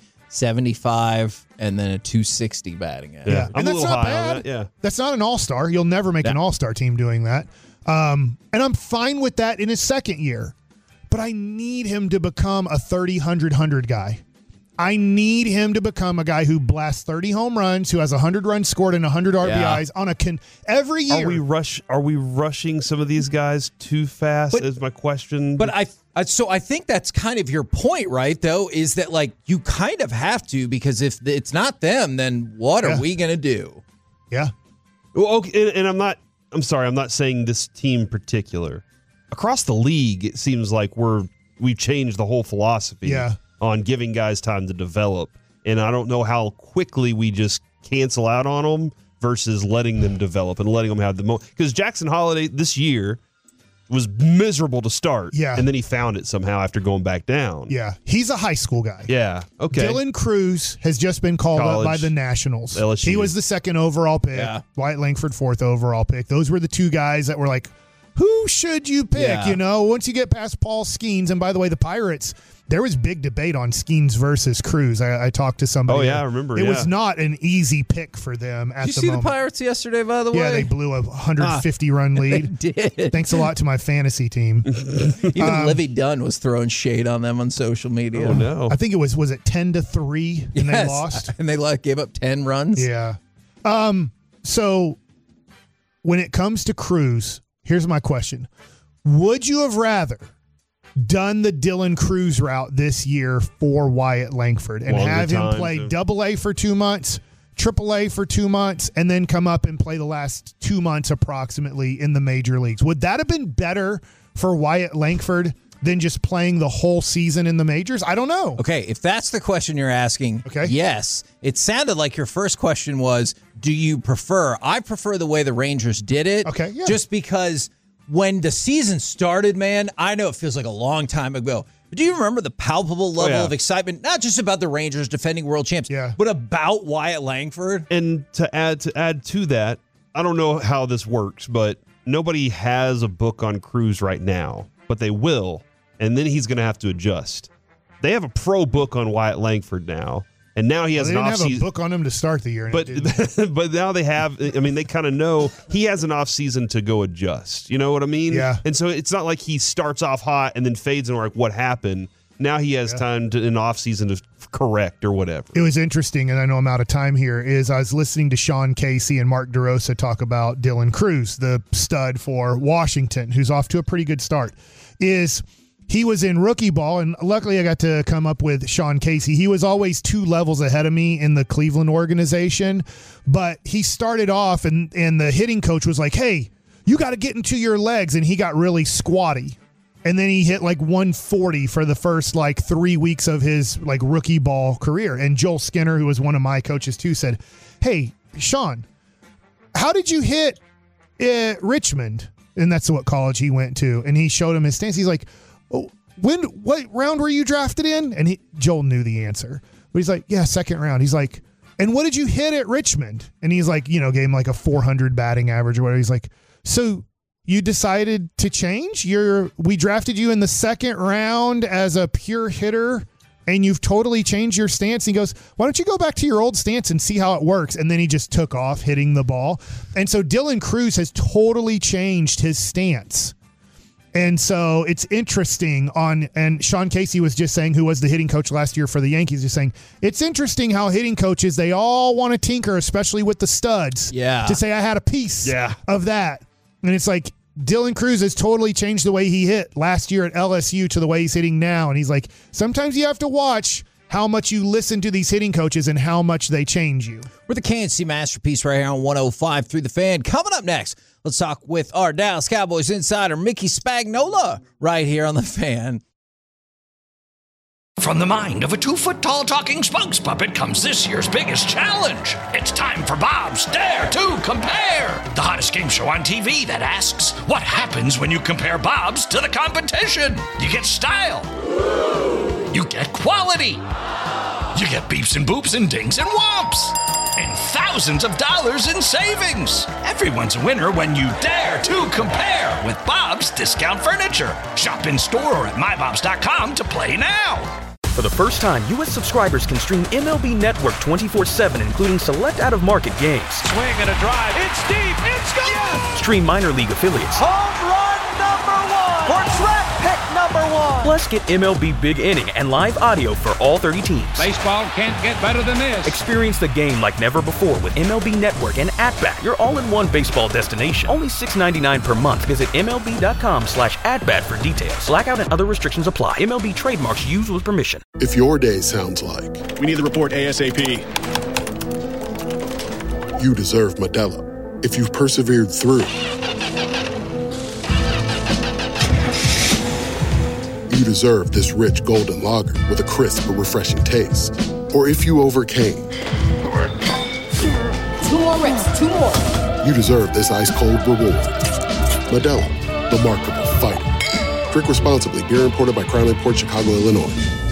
75, and then a 260 batting average. Yeah. I'm And a that's little not high on bad. that, yeah. That's not an all-star. You'll never make an all-star team doing that. And I'm fine with that in his second year. But I need him to become a 30, 100 guy. I need him to become a guy who blasts 30 home runs, who has 100 runs scored and 100 RBIs on every year. Are we rushing some of these guys too fast? Is my question. But I think that's kind of your point, right? Though, is that like you kind of have to, because if it's not them, then what are we going to do? Yeah. Well, okay, and I'm not saying this team in particular. Across the league, it seems like we've changed the whole philosophy on giving guys time to develop. And I don't know how quickly we just cancel out on them versus letting them develop and letting them have the moment. Because Jackson Holiday this year was miserable to start. Yeah. And then he found it somehow after going back down. Yeah. He's a high school guy. Yeah. Okay. Dylan Cruz has just been called up by the Nationals. LSU. He was the 2nd overall pick. Yeah. Wyatt Langford, 4th overall pick. Those were the two guys that were like, who should you pick? Yeah. You know, once you get past Paul Skeens, and by the way, the Pirates, there was big debate on Skeens versus Cruz. I talked to somebody. Oh, yeah, I remember. It was not an easy pick for them at Did you the see moment. the Pirates yesterday, by the way? Yeah, they blew a 150-run lead. They did. Thanks a lot to my fantasy team. Even Livy Dunn was throwing shade on them on social media. Oh, no. I think it was it 10-3 and they lost? And they gave up 10 runs? Yeah. So when it comes to Cruz, here's my question. Would you have rather done the Dylan Cruz route this year for Wyatt Langford and Longer have him time play to- AA for 2 months, AAA for 2 months, and then come up and play the last 2 months approximately in the major leagues? Would that have been better for Wyatt Langford than just playing the whole season in the majors? I don't know. Okay, if that's the question you're asking, yes. It sounded like your first question was, do you prefer? I prefer the way the Rangers did it. Okay, yeah. Just because when the season started, man, I know it feels like a long time ago. But do you remember the palpable level of excitement, not just about the Rangers defending world champs, but about Wyatt Langford? And to add to that, I don't know how this works, but nobody has a book on Cruz right now, but they will, and then he's going to have to adjust. They have a pro book on Wyatt Langford now, and now he has They an didn't off-season. have a book on him to start the year. And But it didn't. but now they have. I mean, they kind of know he has an off season to go adjust. You know what I mean? Yeah. And so it's not like he starts off hot and then fades and we're like, what happened? Now he has time to, in off season to correct or whatever. It was interesting, and I know I'm out of time here, is I was listening to Sean Casey and Mark DeRosa talk about Dylan Cruz, the stud for Washington, who's off to a pretty good start. He was in rookie ball, and luckily I got to come up with Sean Casey. He was always 2 levels ahead of me in the Cleveland organization, but he started off, and the hitting coach was like, hey, you got to get into your legs, and he got really squatty. And then he hit like 140 for the first 3 weeks of his rookie ball career. And Joel Skinner, who was one of my coaches too, said, hey, Sean, how did you hit Richmond? And that's what college he went to. And he showed him his stance. He's like, oh, what round were you drafted in? And Joel knew the answer. But he's like, yeah, second round. He's like, and what did you hit at Richmond? And he's like, gave him like a 400 batting average or whatever. He's like, so you decided to change? We drafted you in the second round as a pure hitter, and you've totally changed your stance. He goes, why don't you go back to your old stance and see how it works? And then he just took off hitting the ball. And so Dylan Crews has totally changed his stance. And so it's interesting and Sean Casey was just saying, who was the hitting coach last year for the Yankees, just saying, it's interesting how hitting coaches, they all want to tinker, especially with the studs. Yeah. To say, I had a piece of that. And it's like, Dylan Crews has totally changed the way he hit last year at LSU to the way he's hitting now. And he's like, sometimes you have to watch how much you listen to these hitting coaches and how much they change you. We're the K&C Masterpiece right here on 105 through the Fan. Coming up next, let's talk with our Dallas Cowboys insider, Mickey Spagnola, right here on the Fan. From the mind of a 2-foot-tall talking spokes puppet comes this year's biggest challenge. It's time for Bob's Dare to Compare, the hottest game show on TV that asks, what happens when you compare Bob's to the competition? You get style. You get quality. You get beeps and boops and dings and whomps. And thousands of dollars in savings. Everyone's a winner when you dare to compare with Bob's Discount Furniture. Shop in store or at mybobs.com to play now. For the first time, U.S. subscribers can stream MLB Network 24/7, including select out-of-market games. Swing and a drive. It's deep. It's gone. Yes! Stream minor league affiliates. Home run number 1 or draft pick number 1. Plus, get MLB Big Inning and live audio for all 30 teams. Baseball can't get better than this. Experience the game like never before with MLB Network and At-Bat, your all-in-one baseball destination. Only $6.99 per month. Visit MLB.com/AtBat for details. Blackout and other restrictions apply. MLB trademarks used with permission. If your day sounds like, we need the report ASAP, you deserve Modelo. If you've persevered through, you deserve this rich golden lager with a crisp but refreshing taste. Or if you overcame, 2 more reps, 2 more. You deserve this ice cold reward. Modelo, the Markable Fighter. Drink responsibly. Beer imported by Crown Imports, Chicago, Illinois.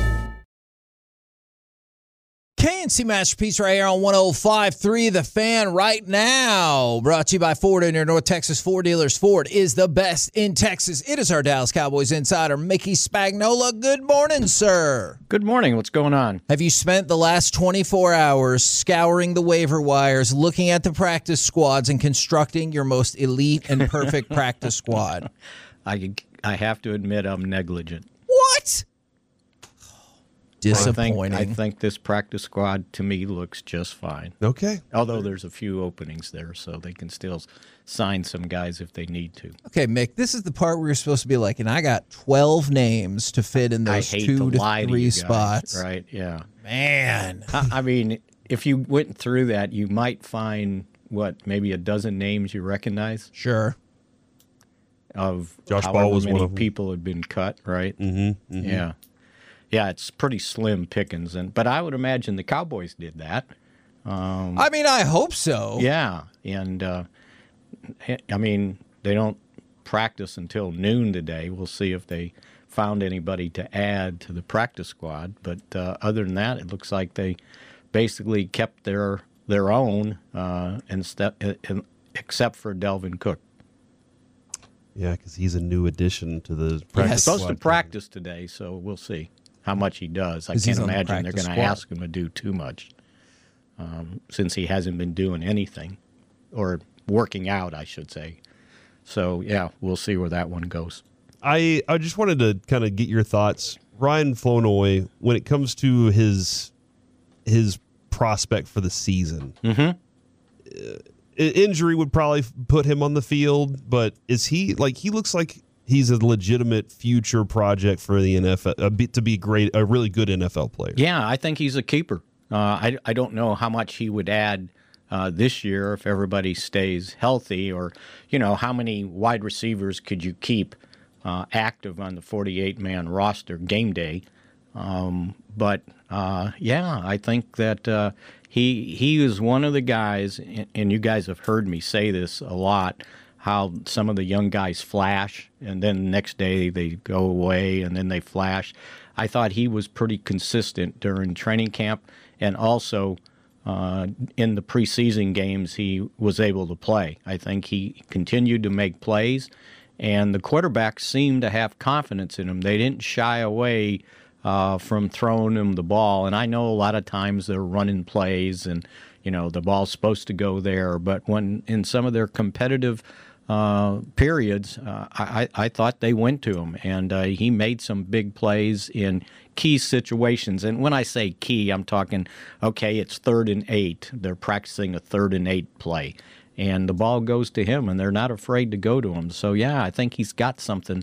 K&C Masterpiece right here on 105.3 The Fan right now. Brought to you by Ford and your North Texas Ford dealers. Ford is the best in Texas. It is our Dallas Cowboys insider, Mickey Spagnola. Good morning, sir. Good morning. What's going on? Have you spent the last 24 hours scouring the waiver wires, looking at the practice squads, and constructing your most elite and perfect practice squad? I have to admit I'm negligent. What? Disappointing. I think this practice squad to me looks just fine. Okay. Although there's a few openings there, so they can still sign some guys if they need to. Okay, Mick, this is the part where you're supposed to be like, and I got 12 names to fit in those 2 to 3 spots. Right, yeah. Man. I mean, if you went through that, you might find, maybe a dozen names you recognize? Sure. Of Josh however Ball was many one of them. People had been cut, right? Mm-hmm. Yeah. Yeah, it's pretty slim pickings, but I would imagine the Cowboys did that. I mean, I hope so. Yeah, and I mean, they don't practice until noon today. We'll see if they found anybody to add to the practice squad. But other than that, it looks like they basically kept their own, except for Delvin Cook. Yeah, because he's a new addition to the practice He's supposed squad. to practice today, so we'll see how much he does. I can't imagine they're going to ask him to do too much since he hasn't been doing anything or working out, I should say. So, yeah, we'll see where that one goes. I just wanted to kind of get your thoughts. Ryan Flournoy, when it comes to his prospect for the season, injury would probably put him on the field, but is he he looks like he's a legitimate future project for the NFL to be a really good NFL player. Yeah, I think he's a keeper. I don't know how much he would add this year if everybody stays healthy, or how many wide receivers could you keep active on the 48-man roster game day. But I think that he is one of the guys, and you guys have heard me say this a lot, how some of the young guys flash, and then the next day they go away, and then they flash. I thought he was pretty consistent during training camp, and also in the preseason games he was able to play. I think he continued to make plays, and the quarterbacks seemed to have confidence in him. They didn't shy away from throwing him the ball. And I know a lot of times they're running plays and, the ball's supposed to go there. But when in some of their competitive periods, I thought they went to him. And he made some big plays in key situations. And when I say key, I'm talking, okay, it's 3rd and 8. They're practicing a 3rd and 8 play. And the ball goes to him, and they're not afraid to go to him. So, yeah, I think he's got something,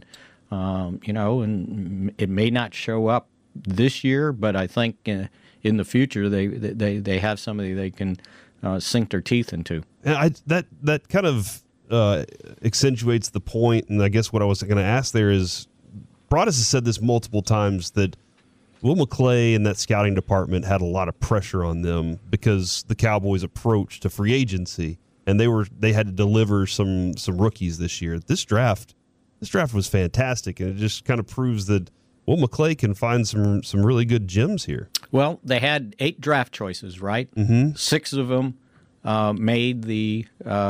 and it may not show up this year, but I think in the future they have somebody they can sink their teeth into. And that kind of accentuates the point, and I guess what I was going to ask there is, Broaddus has said this multiple times, that Will McClay and that scouting department had a lot of pressure on them because the Cowboys' approach to free agency, and they had to deliver some rookies this year. This draft was fantastic, and it just kind of proves that Will McClay can find some really good gems here. Well, they had 8 draft choices, right? Mm-hmm. 6 of them made the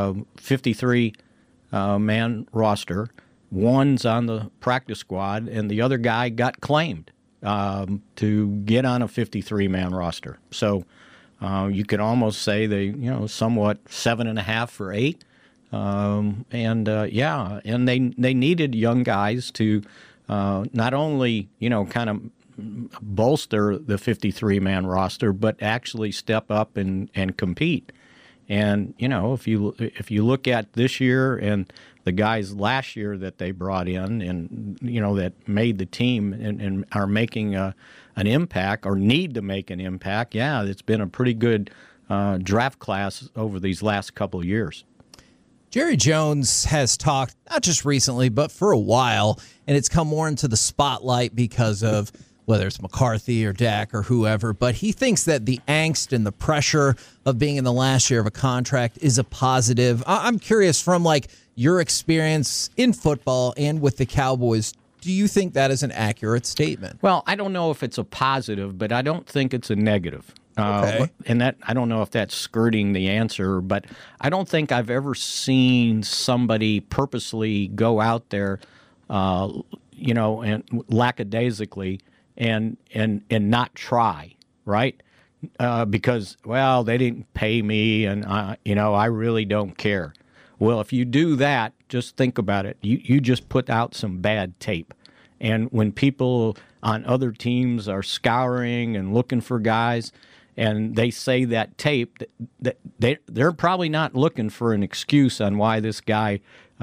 53-man roster. One's on the practice squad, and the other guy got claimed to get on a 53-man roster. So you could almost say they, somewhat 7.5 for 8. And they needed young guys to not only, kind of bolster the 53-man roster, but actually step up and compete. And, if you look at this year and the guys last year that they brought in and, that made the team and are making an impact or need to make an impact, yeah, it's been a pretty good draft class over these last couple of years. Jerry Jones has talked, not just recently, but for a while, and it's come more into the spotlight because of whether it's McCarthy or Dak or whoever, but he thinks that the angst and the pressure of being in the last year of a contract is a positive. I'm curious, from your experience in football and with the Cowboys, do you think that is an accurate statement? Well, I don't know if it's a positive, but I don't think it's a negative. Okay. And that, I don't know if that's skirting the answer, but I don't think I've ever seen somebody purposely go out there, and lackadaisically and not try, right? Because, well, they didn't pay me, and I really don't care. Well, if you do that, just think about it. You just put out some bad tape. And when people on other teams are scouring and looking for guys, and they say that tape, that they're probably not looking for an excuse on why this guy,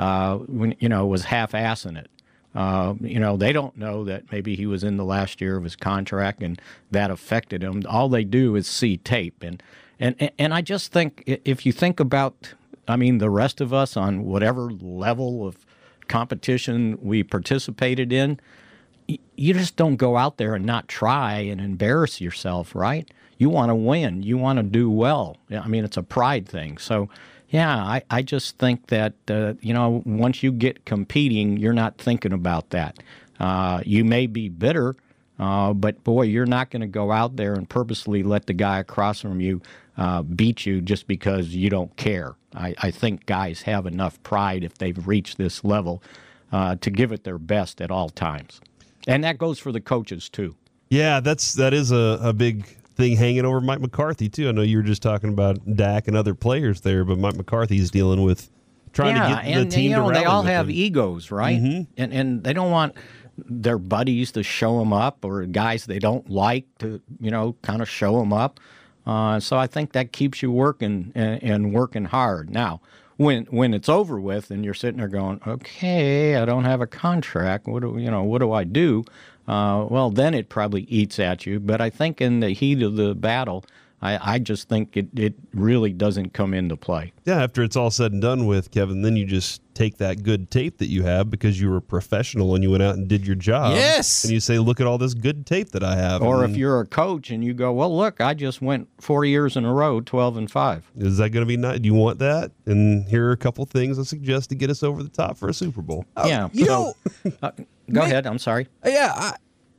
was half-assing it. They don't know that maybe he was in the last year of his contract and that affected him. All they do is see tape, and I just think if you think about, the rest of us on whatever level of competition we participated in, you just don't go out there and not try and embarrass yourself, right? You want to win. You want to do well. It's a pride thing. So, yeah, I just think that, once you get competing, you're not thinking about that. You may be bitter, but, boy, you're not going to go out there and purposely let the guy across from you beat you just because you don't care. I think guys have enough pride if they've reached this level to give it their best at all times. And that goes for the coaches, too. Yeah, that is a big thing hanging over Mike McCarthy, too. I know you were just talking about Dak and other players there, but Mike McCarthy's dealing with trying to get the team to rally. They all have him. egos, right? Mm-hmm. And they don't want their buddies to show them up, or guys they don't like to, kind of show them up. So I think that keeps you working and working hard. Now, when it's over with and you're sitting there going, okay, I don't have a contract. What do I do? Well, then it probably eats at you. But I think in the heat of the battle, I just think it really doesn't come into play. Yeah, after it's all said and done with, Kevin, then you just take that good tape that you have because you were a professional and you went out and did your job. Yes. And you say, look at all this good tape that I have. Or if you're a coach and you go, well, look, I just went 4 years in a row, 12-5. Is that going to be nice? Do you want that? And here are a couple things I suggest to get us over the top for a Super Bowl. Yeah. Go ahead. I'm sorry. Yeah.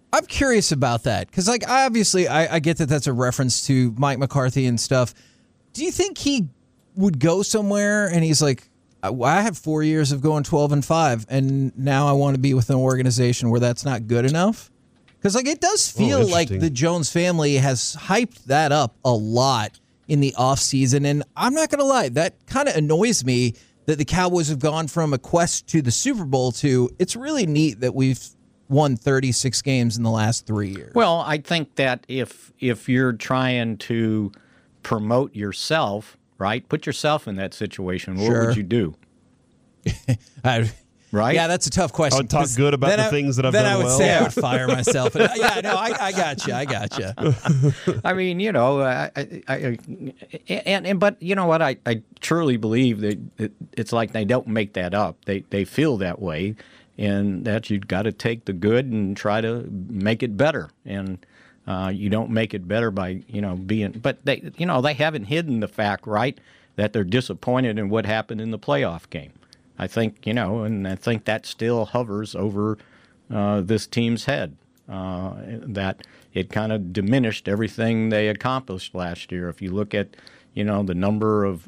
I'm curious about that because, like, I get that that's a reference to Mike McCarthy and stuff. Do you think he would go somewhere and he's like, I have 4 years of going 12-5, and now I want to be with an organization where that's not good enough? Because, like, it does feel like the Jones family has hyped that up a lot in the offseason, and I'm not going to lie, that kind of annoys me that the Cowboys have gone from a quest to the Super Bowl to it's really neat that we've won 36 games in the last 3 years. Well, I think that if you're trying to promote yourself, right, put yourself in that situation, what would you do? Right? Yeah, that's a tough question. I would talk good about the things that I've done well. Then I would say I would fire myself. Yeah, no, I got you. I mean, you know, but you know what? I truly believe that it's like they don't make that up. They feel that way, and that you've got to take the good and try to make it better. And you don't make it better by, you know, being. But they haven't hidden the fact, right, that they're disappointed in what happened in the playoff game. I think, you know, and I think that still hovers over this team's head, that it kind of diminished everything they accomplished last year. If you look at, you know, the number of,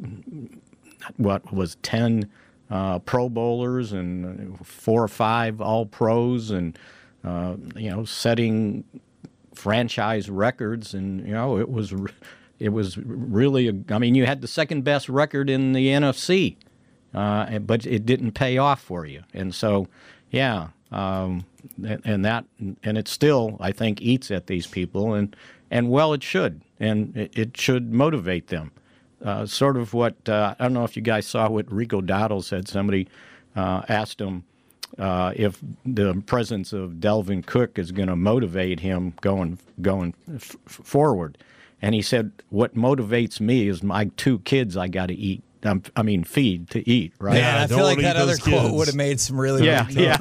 10 Pro Bowlers and 4 or 5 All-Pros and, you know, setting franchise records. And, you know, it was really, I mean, you had the second best record in the NFC. But it didn't pay off for you, and so, yeah, and it still, I think, eats at these people, and well, it should, and it should motivate them. Sort of what I don't know if you guys saw what Rico Dowdle said. Somebody asked him if the presence of Delvin Cook is going to motivate him going forward, and he said, "What motivates me is my 2 kids I got to eat." Feed to eat, right? Yeah, I feel like that other quote would have made some really right. Yeah,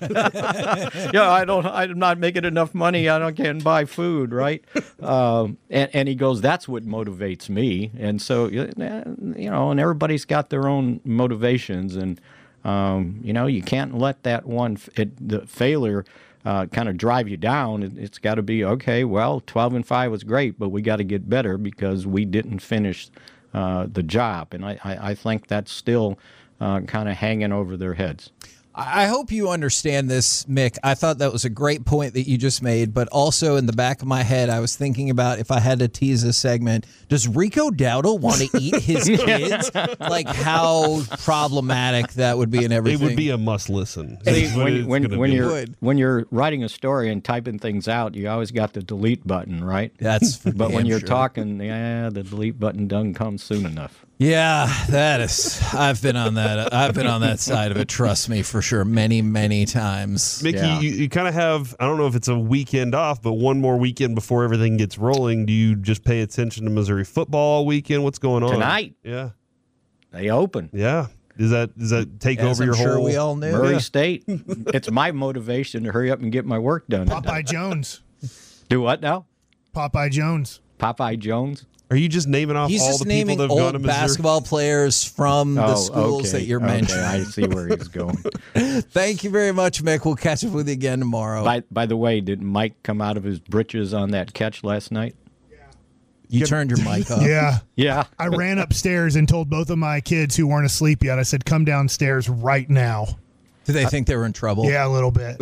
I'm not making enough money. I can't buy food, right? And he goes, that's what motivates me. And so, you know, and everybody's got their own motivations, and you know, you can't let that the failure kind of drive you down. It's got to be, okay, well, 12-5 was great, but we got to get better because we didn't finish the job, and I think that's still kind of hanging over their heads. I hope you understand this, Mick. I thought that was a great point that you just made, but also in the back of my head, I was thinking about if I had to tease this segment, does Rico Dowdle want to eat his kids? Like how problematic that would be and everything. It would be a must listen. See, when you're writing a story and typing things out, you always got the delete button, right? That's for But when you're sure. talking, the delete button doesn't come soon enough. Yeah, that is. I've been on that side of it. Trust me, for sure, many, many times. Mickey, Yeah. you kind of have, I don't know if it's a weekend off, but one more weekend before everything gets rolling. Do you just pay attention to Missouri football all weekend? What's going on Tonight? Yeah, They open. yeah. Does that take As over I'm your sure whole? we all knew. Murray State. It's my motivation to hurry up and get my work done. Popeye Jones. Do what now? Popeye Jones. Popeye Jones? Are you just naming off He's all just the people naming that have gone to old Missouri? basketball players from the schools that you're mentioning. I see where he's going. Thank you very much, Mick. We'll catch up with you again tomorrow. By the way, did Mike come out of his britches on that catch last night? You turned your mic off. Yeah. Yeah. I ran upstairs and told both of my kids who weren't asleep yet, I said, come downstairs right now. Do they think they were in trouble? Yeah, a little bit.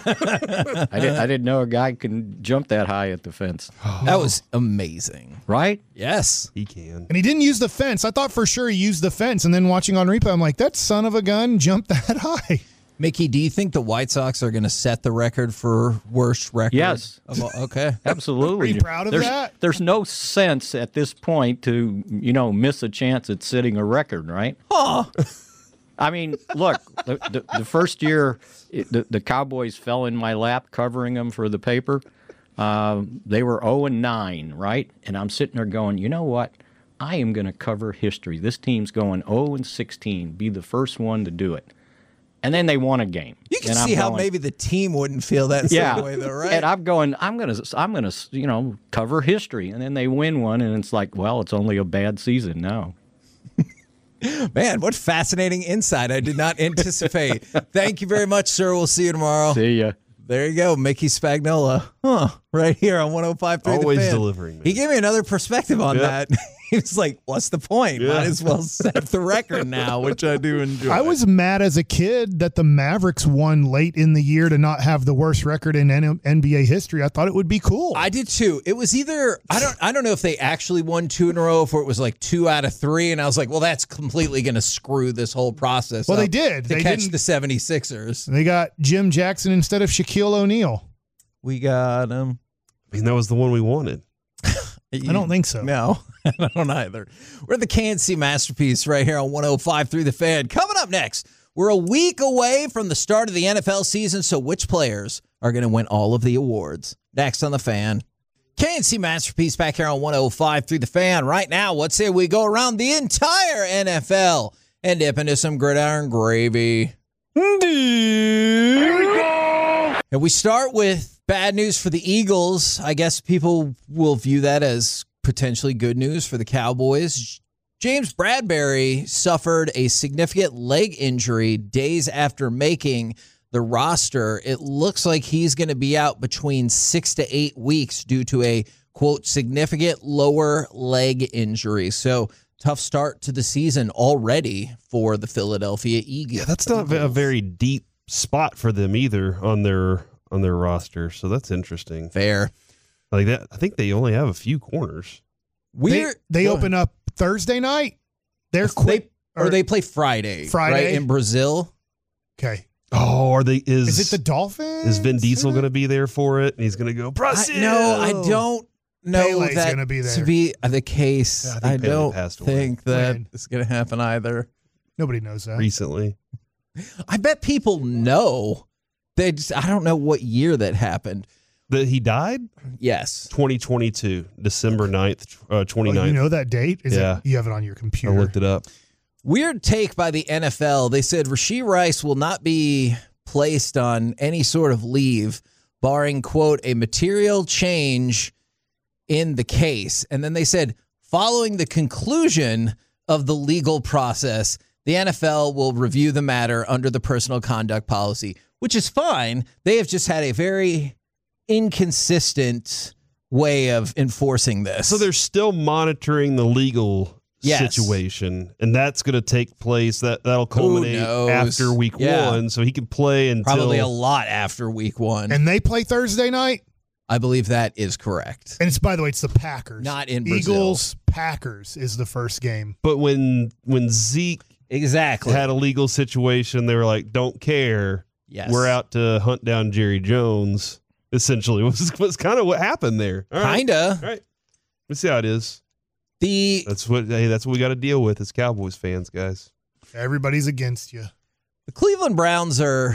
I didn't know a guy can jump that high at the fence. That was amazing. Right? Yes. He can. And he didn't use the fence. I thought for sure he used the fence. And then watching on replay, I'm like, that son of a gun jumped that high. Mickey, do you think the White Sox are going to set the record for worst record? Yes. Okay. Absolutely. Are you proud of that? There's no sense at this point to, miss a chance at setting a record, right? Oh. I mean, look, the first year the Cowboys fell in my lap covering them for the paper. They were 0-9, right? And I'm sitting there going, you know what? I am going to cover history. This team's going 0-16, be the first one to do it. And then they won a game. You can see how maybe the team wouldn't feel that same way, though, right? And I'm gonna cover history. And then they win one, and it's like, well, it's only a bad season now. Man, what fascinating insight I did not anticipate. Thank you very much, sir. We'll see you tomorrow. See ya. There you go, Mickey Spagnola. Right here on 105.3 The Always Fan. delivering, man. He gave me another perspective on that. He was like, what's the point? Yeah. Might as well set the record now, which I do enjoy. I was mad as a kid that the Mavericks won late in the year to not have the worst record in NBA history. I thought it would be cool. I did too. It was either I don't know if they actually won 2 in a row, or it was like 2 out of 3, and I was like, well, that's completely going to screw this whole process. Well, up they did. to They catch didn't- the 76ers. They got Jim Jackson instead of Shaquille O'Neal. We got him. I mean, that was the one we wanted. I don't think so. No, I don't either. We're at the KNC Masterpiece right here on 105.3 The Fan. Coming up next, we're a week away from the start of the NFL season, so which players are going to win all of the awards? Next on The Fan. KNC Masterpiece back here on 105.3 The Fan. Right now, let's say we go around the entire NFL and dip into some gridiron gravy. Here we go. And we start with bad news for the Eagles. I guess people will view that as potentially good news for the Cowboys. James Bradbury suffered a significant leg injury days after making the roster. It looks like he's going to be out between 6 to 8 weeks due to a, quote, significant lower leg injury. So tough start to the season already for the Philadelphia Eagles. Yeah, that's not a very deep spot for them either on their roster. So that's interesting. Fair. Like that, I think they only have a few corners. They open up Thursday night. They're quick. They play Friday. Right, in Brazil. Okay. Oh, are they? Is it the Dolphins? Is Vin Diesel going to be there for it? And he's going to go Brazil. I don't know Pele's that gonna be there. to be the case. Yeah, I I think Pele don't passed away. think that When? it's going to happen either. Nobody knows that. Recently. I bet people know. They just, I don't know what year that happened. That he died? Yes. 2022, December 9th, 29th. Oh, you know that date? Yeah. You have it on your computer. I looked it up. Weird take by the NFL. They said Rashee Rice will not be placed on any sort of leave, barring, quote, a material change in the case. And then they said, following the conclusion of the legal process, the NFL will review the matter under the personal conduct policy, which is fine. They have just had a very inconsistent way of enforcing this. So they're still monitoring the legal Yes. situation, and that's going to take place. That'll culminate knows? after week Yeah. 1, so he can play until Probably a lot after week 1. And they play Thursday night? I believe that is correct. And it's, by the way, it's the Packers. Not in Brazil. Eagles, Packers is the first game. But when Zeke exactly had a legal situation, they were like, "Don't care. Yes. We're out to hunt down Jerry Jones." Essentially, was kind of what happened there. All right. Kinda. All right. Let's see how it is. That's what we got to deal with as Cowboys fans, guys. Everybody's against you. The Cleveland Browns are,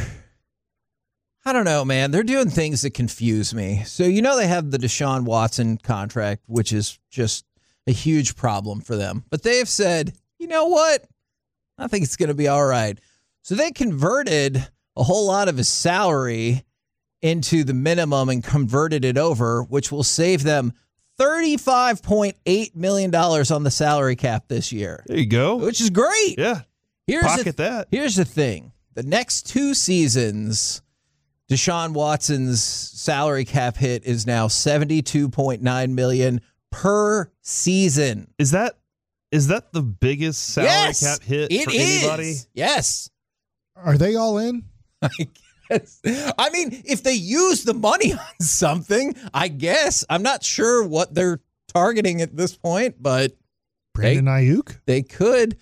I don't know, man. They're doing things that confuse me. So, they have the Deshaun Watson contract, which is just a huge problem for them. But they have said, you know what? I think it's going to be all right. So they converted a whole lot of his salary into the minimum and converted it over, which will save them $35.8 million on the salary cap this year. There you go. Which is great. Yeah. Pocket that. Here's the thing. The next 2 seasons, Deshaun Watson's salary cap hit is now $72.9 million per season. Is that the biggest salary cap hit it for is. anybody? Yes. Are they all in? I guess. I mean, if they use the money on something, I guess. I'm not sure what they're targeting at this point, but Brandon Ayuk? They could.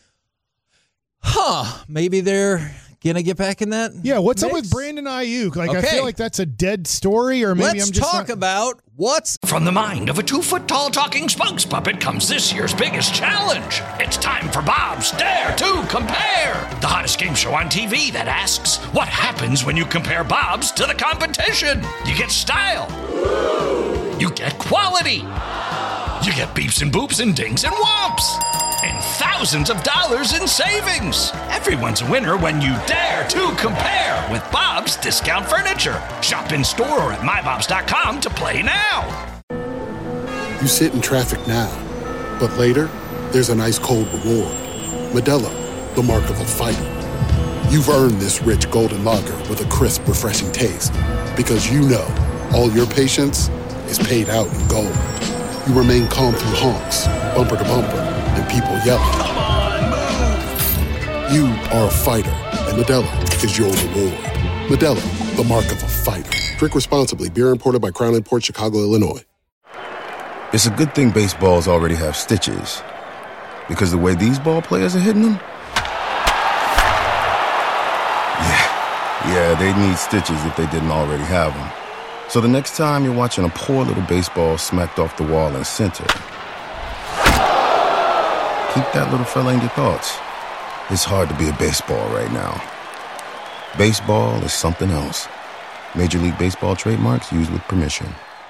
Maybe they're going to get back in that. Yeah, what's up mix? with Brandon Ayuk? Like, I Okay. feel like that's a dead story, or maybe Let's I'm just talk about what's From the mind of a 2-foot-tall talking spokes puppet comes this year's biggest challenge. It's time for Bob's Dare to Compare, the hottest game show on TV that asks, what happens when you compare Bob's to the competition? You get style. You get quality. You get beeps and boops and dings and whomps. And thousands of dollars in savings. Everyone's a winner when you dare to compare with Bob's Discount Furniture. Shop in store or at mybobs.com to play now. You sit in traffic now, but later, there's an ice-cold reward. Modelo, the mark of a fighter. You've earned this rich golden lager with a crisp, refreshing taste. Because you know all your patience is paid out in gold. You remain calm through honks, bumper to bumper, and people yelling. Come on, move! You are a fighter, and Modelo is your reward. Modelo, the mark of a fighter. Drink responsibly. Beer imported by Crown Imports, Chicago, Illinois. It's a good thing baseballs already have stitches. Because the way these ball players are hitting them? Yeah, they need stitches if they didn't already have them. So the next time you're watching a poor little baseball smacked off the wall in center, keep that little fella in your thoughts. It's hard to be a baseball right now. Baseball is something else. Major League Baseball trademarks used with permission.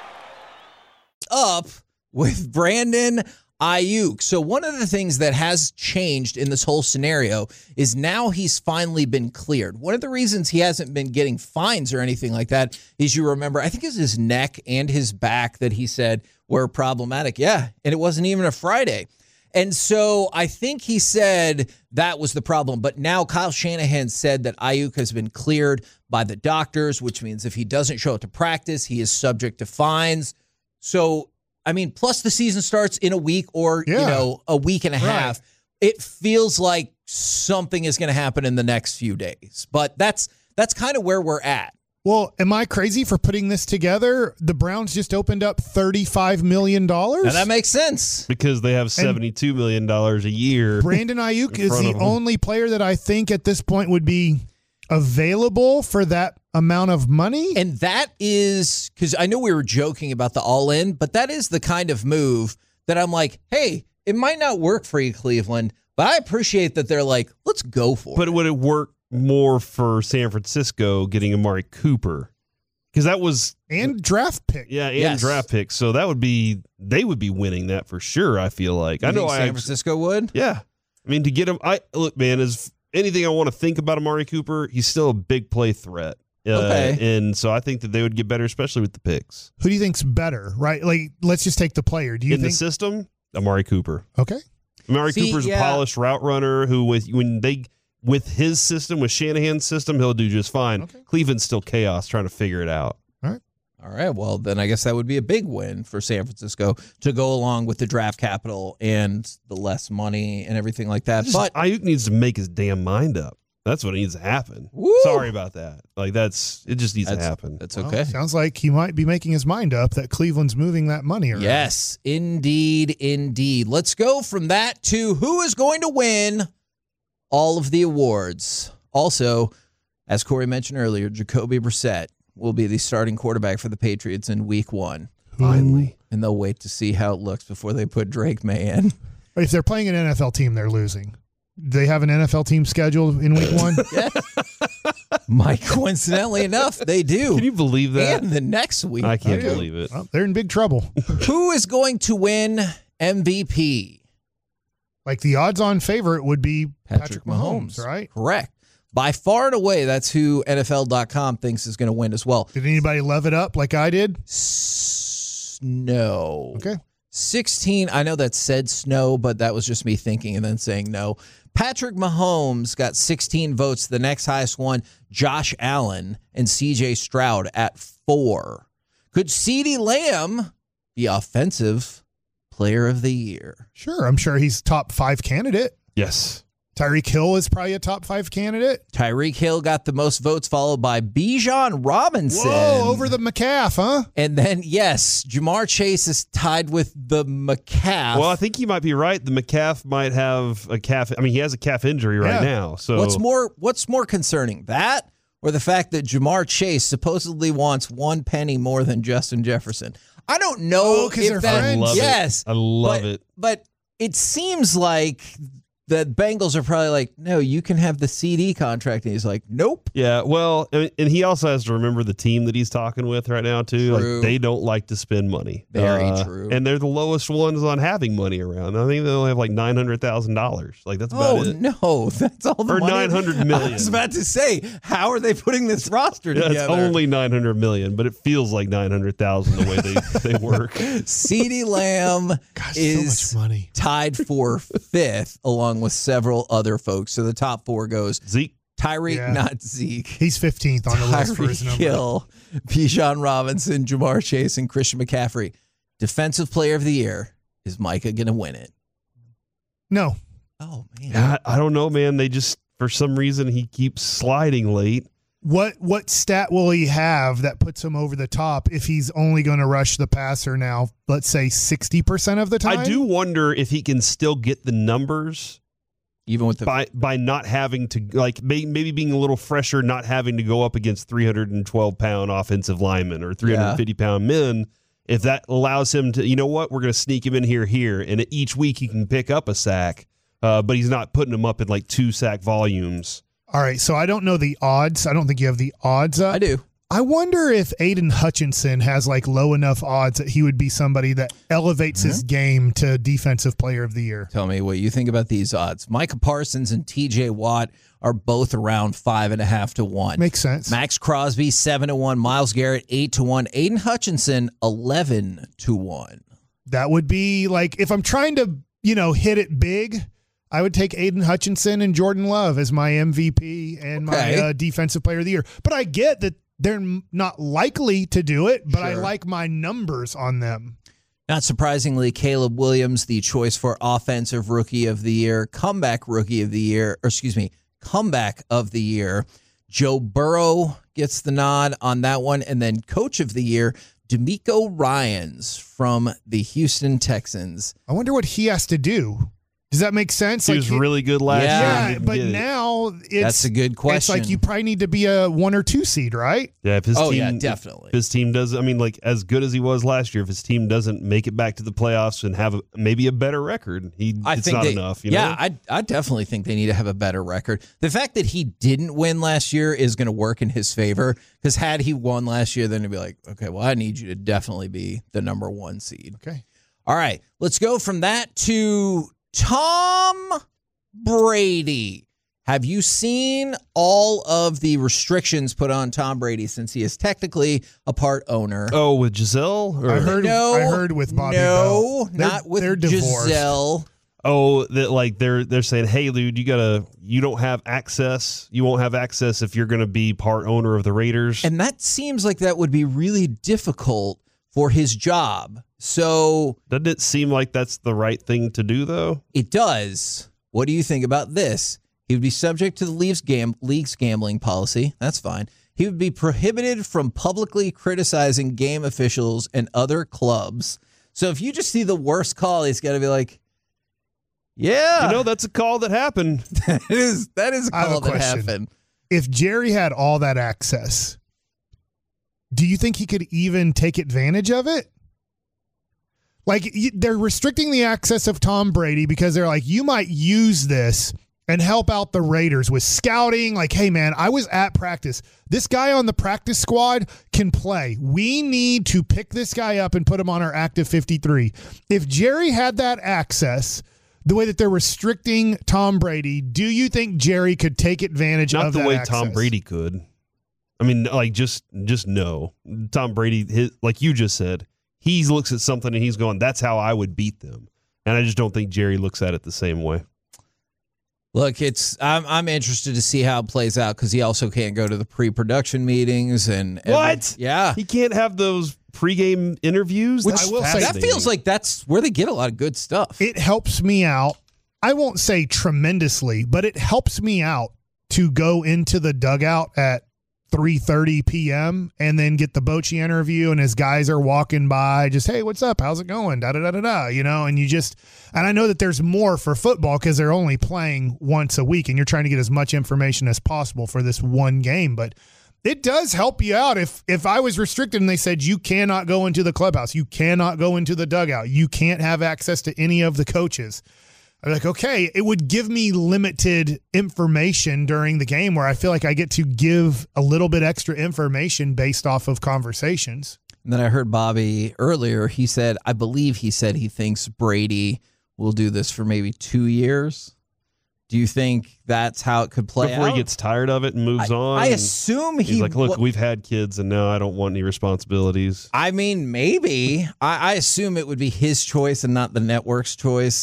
Up with Brandon Ayuk. So one of the things that has changed in this whole scenario is now he's finally been cleared. One of the reasons he hasn't been getting fines or anything like that is, you remember, I think it's his neck and his back that he said were problematic. Yeah, and it wasn't even a Friday. And so I think he said that was the problem. But now Kyle Shanahan said that Ayuk has been cleared by the doctors, which means if he doesn't show up to practice, he is subject to fines. So, I mean, plus the season starts in a week or, a week and a half. It feels like something is going to happen in the next few days. But that's kind of where we're at. Well, am I crazy for putting this together? The Browns just opened up $35 million. Now that makes sense. Because they have $72 million a year. Brandon Ayuk is the only player that I think at this point would be available for that amount of money. And that is, because I know we were joking about the all-in, but that is the kind of move that I'm like, hey, it might not work for you, Cleveland, but I appreciate that they're like, let's go for it. But would it work more for San Francisco getting Amari Cooper? Because that was... And draft pick. Yeah, and draft pick. So they would be winning that for sure, I feel like. I know San Francisco would? Yeah. I mean, to get him... Look, man, as anything I want to think about Amari Cooper, he's still a big play threat. Okay. And so I think that they would get better, especially with the picks. Who do you think's better, right? Like, let's just take the player. Do you think... the system, Amari Cooper. Okay. Amari Cooper's a polished route runner who, with his system, with Shanahan's system, he'll do just fine. Okay. Cleveland's still chaos trying to figure it out. All right. Well, then I guess that would be a big win for San Francisco to go along with the draft capital and the less money and everything like that. But Ayuk needs to make his damn mind up. That's what needs to happen. Woo! Sorry about that. Like it just needs to happen. That's okay. Sounds like he might be making his mind up that Cleveland's moving that money around. Yes, indeed. Let's go from that to who is going to win all of the awards. Also, as Corey mentioned earlier, Jacoby Brissett will be the starting quarterback for the Patriots in Week 1. Finally. And they'll wait to see how it looks before they put Drake May in. If they're playing an NFL team, they're losing. Do they have an NFL team scheduled in Week 1? Yes. Mike, coincidentally enough, they do. Can you believe that? And the next week. I can't believe it. Well, they're in big trouble. Who is going to win MVP? Like the odds-on favorite would be Patrick Mahomes, right? Correct. By far and away, that's who NFL.com thinks is going to win as well. Did anybody love it up like I did? No. Okay. 16, I know that said snow, but that was just me thinking and then saying no. Patrick Mahomes got 16 votes. The next highest one, Josh Allen and C.J. Stroud at 4. Could CeeDee Lamb be Offensive Player of the Year? Sure. I'm sure he's top 5 candidate. Yes. Tyreek Hill is probably a top 5 candidate. Tyreek Hill got the most votes, followed by Bijan Robinson. Whoa, over the McCaff, huh? And then, yes, Jamar Chase is tied with the McCaff. Well, I think you might be right. The McCaff might have a calf. I mean, he has a calf injury right now. So what's more concerning, that or the fact that Jamar Chase supposedly wants 1 penny more than Justin Jefferson? I don't know if that. I love it. I love it. But it seems like the Bengals are probably like, no, you can have the CD contract. And he's like, nope. Yeah, well, and he also has to remember the team that he's talking with right now, too. True. Like, they don't like to spend money. Very true. And they're the lowest ones on having money around. I think they only have like $900,000. Like, that's about it. Oh, no. That's all the or money. Or $900 million. I was about to say, how are they putting this roster together? It's only $900 million, but it feels like $900,000 the way they work. CeeDee Lamb is so much money. tied for 5th, along with several other folks. So the top 4 goes Zeke. Tyreek, not Zeke. He's 15th on the list for his number. Tyreek Hill, Bijan Robinson, Jamar Chase, and Christian McCaffrey. Defensive Player of the Year. Is Micah going to win it? No. Oh, man. I don't know, man. They just, for some reason, he keeps sliding late. What stat will he have that puts him over the top if he's only going to rush the passer now, let's say 60% of the time? I do wonder if he can still get the numbers even with the by not having to, like, maybe being a little fresher, not having to go up against 312-pound offensive linemen or 350-pound men. If that allows him to, you know what, we're going to sneak him in here, and each week he can pick up a sack, but he's not putting him up in like 2-sack volumes. All right, so I don't know the odds. I don't think you have the odds up. I do. I wonder if Aiden Hutchinson has like low enough odds that he would be somebody that elevates his game to Defensive Player of the Year. Tell me what you think about these odds. Micah Parsons and TJ Watt are both around 5.5 to 1. Makes sense. Max Crosby 7 to 1. Myles Garrett 8 to 1. Aiden Hutchinson 11 to 1. That would be like, if I'm trying to, hit it big, I would take Aiden Hutchinson and Jordan Love as my MVP and my Defensive Player of the Year. But I get that they're not likely to do it, but I like my numbers on them. Not surprisingly, Caleb Williams, the choice for Offensive Rookie of the Year, Comeback Rookie of the Year, Comeback of the Year. Joe Burrow gets the nod on that one. And then Coach of the Year, DeMeco Ryans from the Houston Texans. I wonder what he has to do. Does that make sense? He was really good last year. Yeah, but now that's a good question. It's like you probably need to be a 1 or 2 seed, right? Yeah, if his team, yeah, definitely. If his team does, like as good as he was last year, if his team doesn't make it back to the playoffs and have maybe a better record, it's not enough. I definitely think they need to have a better record. The fact that he didn't win last year is going to work in his favor, because had he won last year, then it'd be like, okay, well, I need you to definitely be the number 1 seed. Okay. All right, let's go from that to Tom Brady. Have you seen all of the restrictions put on Tom Brady since he is technically a part owner? Oh, with Giselle? I heard with Bobby Bell. Not with Giselle. Oh, that like they're saying, hey, dude, you don't have access. You won't have access if you're going to be part owner of the Raiders. And that seems like that would be really difficult for his job. So doesn't it seem like that's the right thing to do, though? It does. What do you think about this? He would be subject to the league's gambling policy. That's fine. He would be prohibited from publicly criticizing game officials and other clubs. So if you just see the worst call, he's got to be like, yeah. That's a call that happened. that is a call that happened. If Jerry had all that access, do you think he could even take advantage of it? Like, they're restricting the access of Tom Brady because they're like, you might use this and help out the Raiders with scouting. Like, hey, man, I was at practice. This guy on the practice squad can play. We need to pick this guy up and put him on our active 53. If Jerry had that access, the way that they're restricting Tom Brady, do you think Jerry could take advantage of that Not the way access? Tom Brady could. I mean, like, just no. Tom Brady, like you just said, he looks at something and he's going, that's how I would beat them. And I just don't think Jerry looks at it the same way. Look, I'm interested to see how it plays out, because he also can't go to the pre-production meetings and what? Yeah, he can't have those pregame interviews. Which I will say, that feels like that's where they get a lot of good stuff. It helps me out. I won't say tremendously, but it helps me out to go into the dugout at 3:30 p.m. and then get the Bochy interview, and his guys are walking by, just, hey, what's up? How's it going? Da-da-da-da-da, and and I know that there's more for football because they're only playing once a week and you're trying to get as much information as possible for this one game, but it does help you out. If I was restricted and they said you cannot go into the clubhouse, you cannot go into the dugout, you can't have access to any of the coaches, I'm like, okay, it would give me limited information during the game where I feel like I get to give a little bit extra information based off of conversations. And then I heard Bobby earlier. I believe he said he thinks Brady will do this for maybe 2 years. Do you think that's how it could play Before out? he gets tired of it and moves on? I assume he's like, look, we've had kids and now I don't want any responsibilities. I mean, maybe. I assume it would be his choice and not the network's choice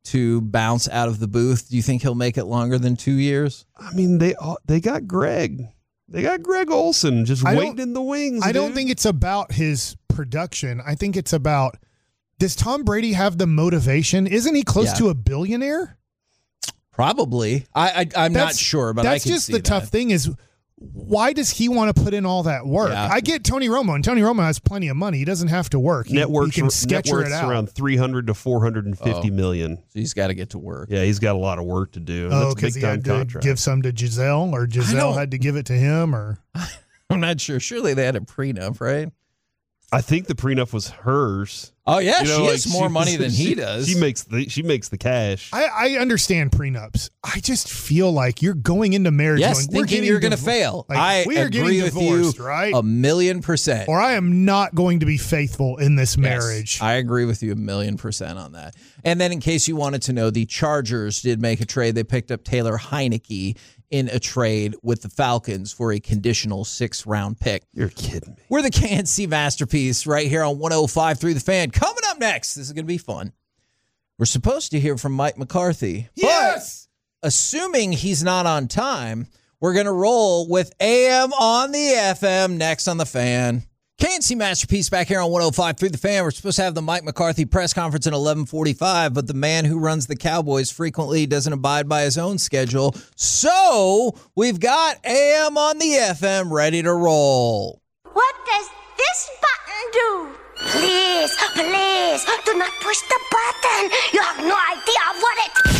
to bounce out of the booth. Do you think he'll make it longer than 2 years? I mean, they got Greg. They got Greg Olsen just waiting in the wings. I don't think it's about his production. I think it's about, does Tom Brady have the motivation? Isn't he close to a billionaire? Probably. I'm not sure, but that's just the tough thing is, why does he want to put in all that work? Yeah. I get Tony Romo, and Tony Romo has plenty of money. He doesn't have to work. He can sketch it out. Around 300 to 450 million. So he's got to get to work. Yeah, he's got a lot of work to do. Oh, because he had to give some to Giselle, or Giselle had to give it to him, or I'm not sure. Surely they had a prenup, right? I think the prenup was hers. Oh yeah, she has more money than he does. She makes the cash. I understand prenups. I just feel like you're going into marriage thinking you're going to fail. Like, we are agree getting divorced, with you right? 1,000,000%. Or I am not going to be faithful in this marriage. I agree with you 1,000,000% on that. And then in case you wanted to know, the Chargers did make a trade. They picked up Taylor Heineke in a trade with the Falcons for a conditional 6th-round pick. You're kidding me. We're the KNC Masterpiece right here on 105.3 The Fan. Coming up next, this is going to be fun. We're supposed to hear from Mike McCarthy. Yes! But assuming he's not on time, we're going to roll with AM on the FM next on The Fan. KNC Masterpiece back here on 105.3 The Fan. We're supposed to have the Mike McCarthy press conference at 11:45, but the man who runs the Cowboys frequently doesn't abide by his own schedule. So we've got AM on the FM ready to roll. What does this button do? Please, do not push the button. You have no idea what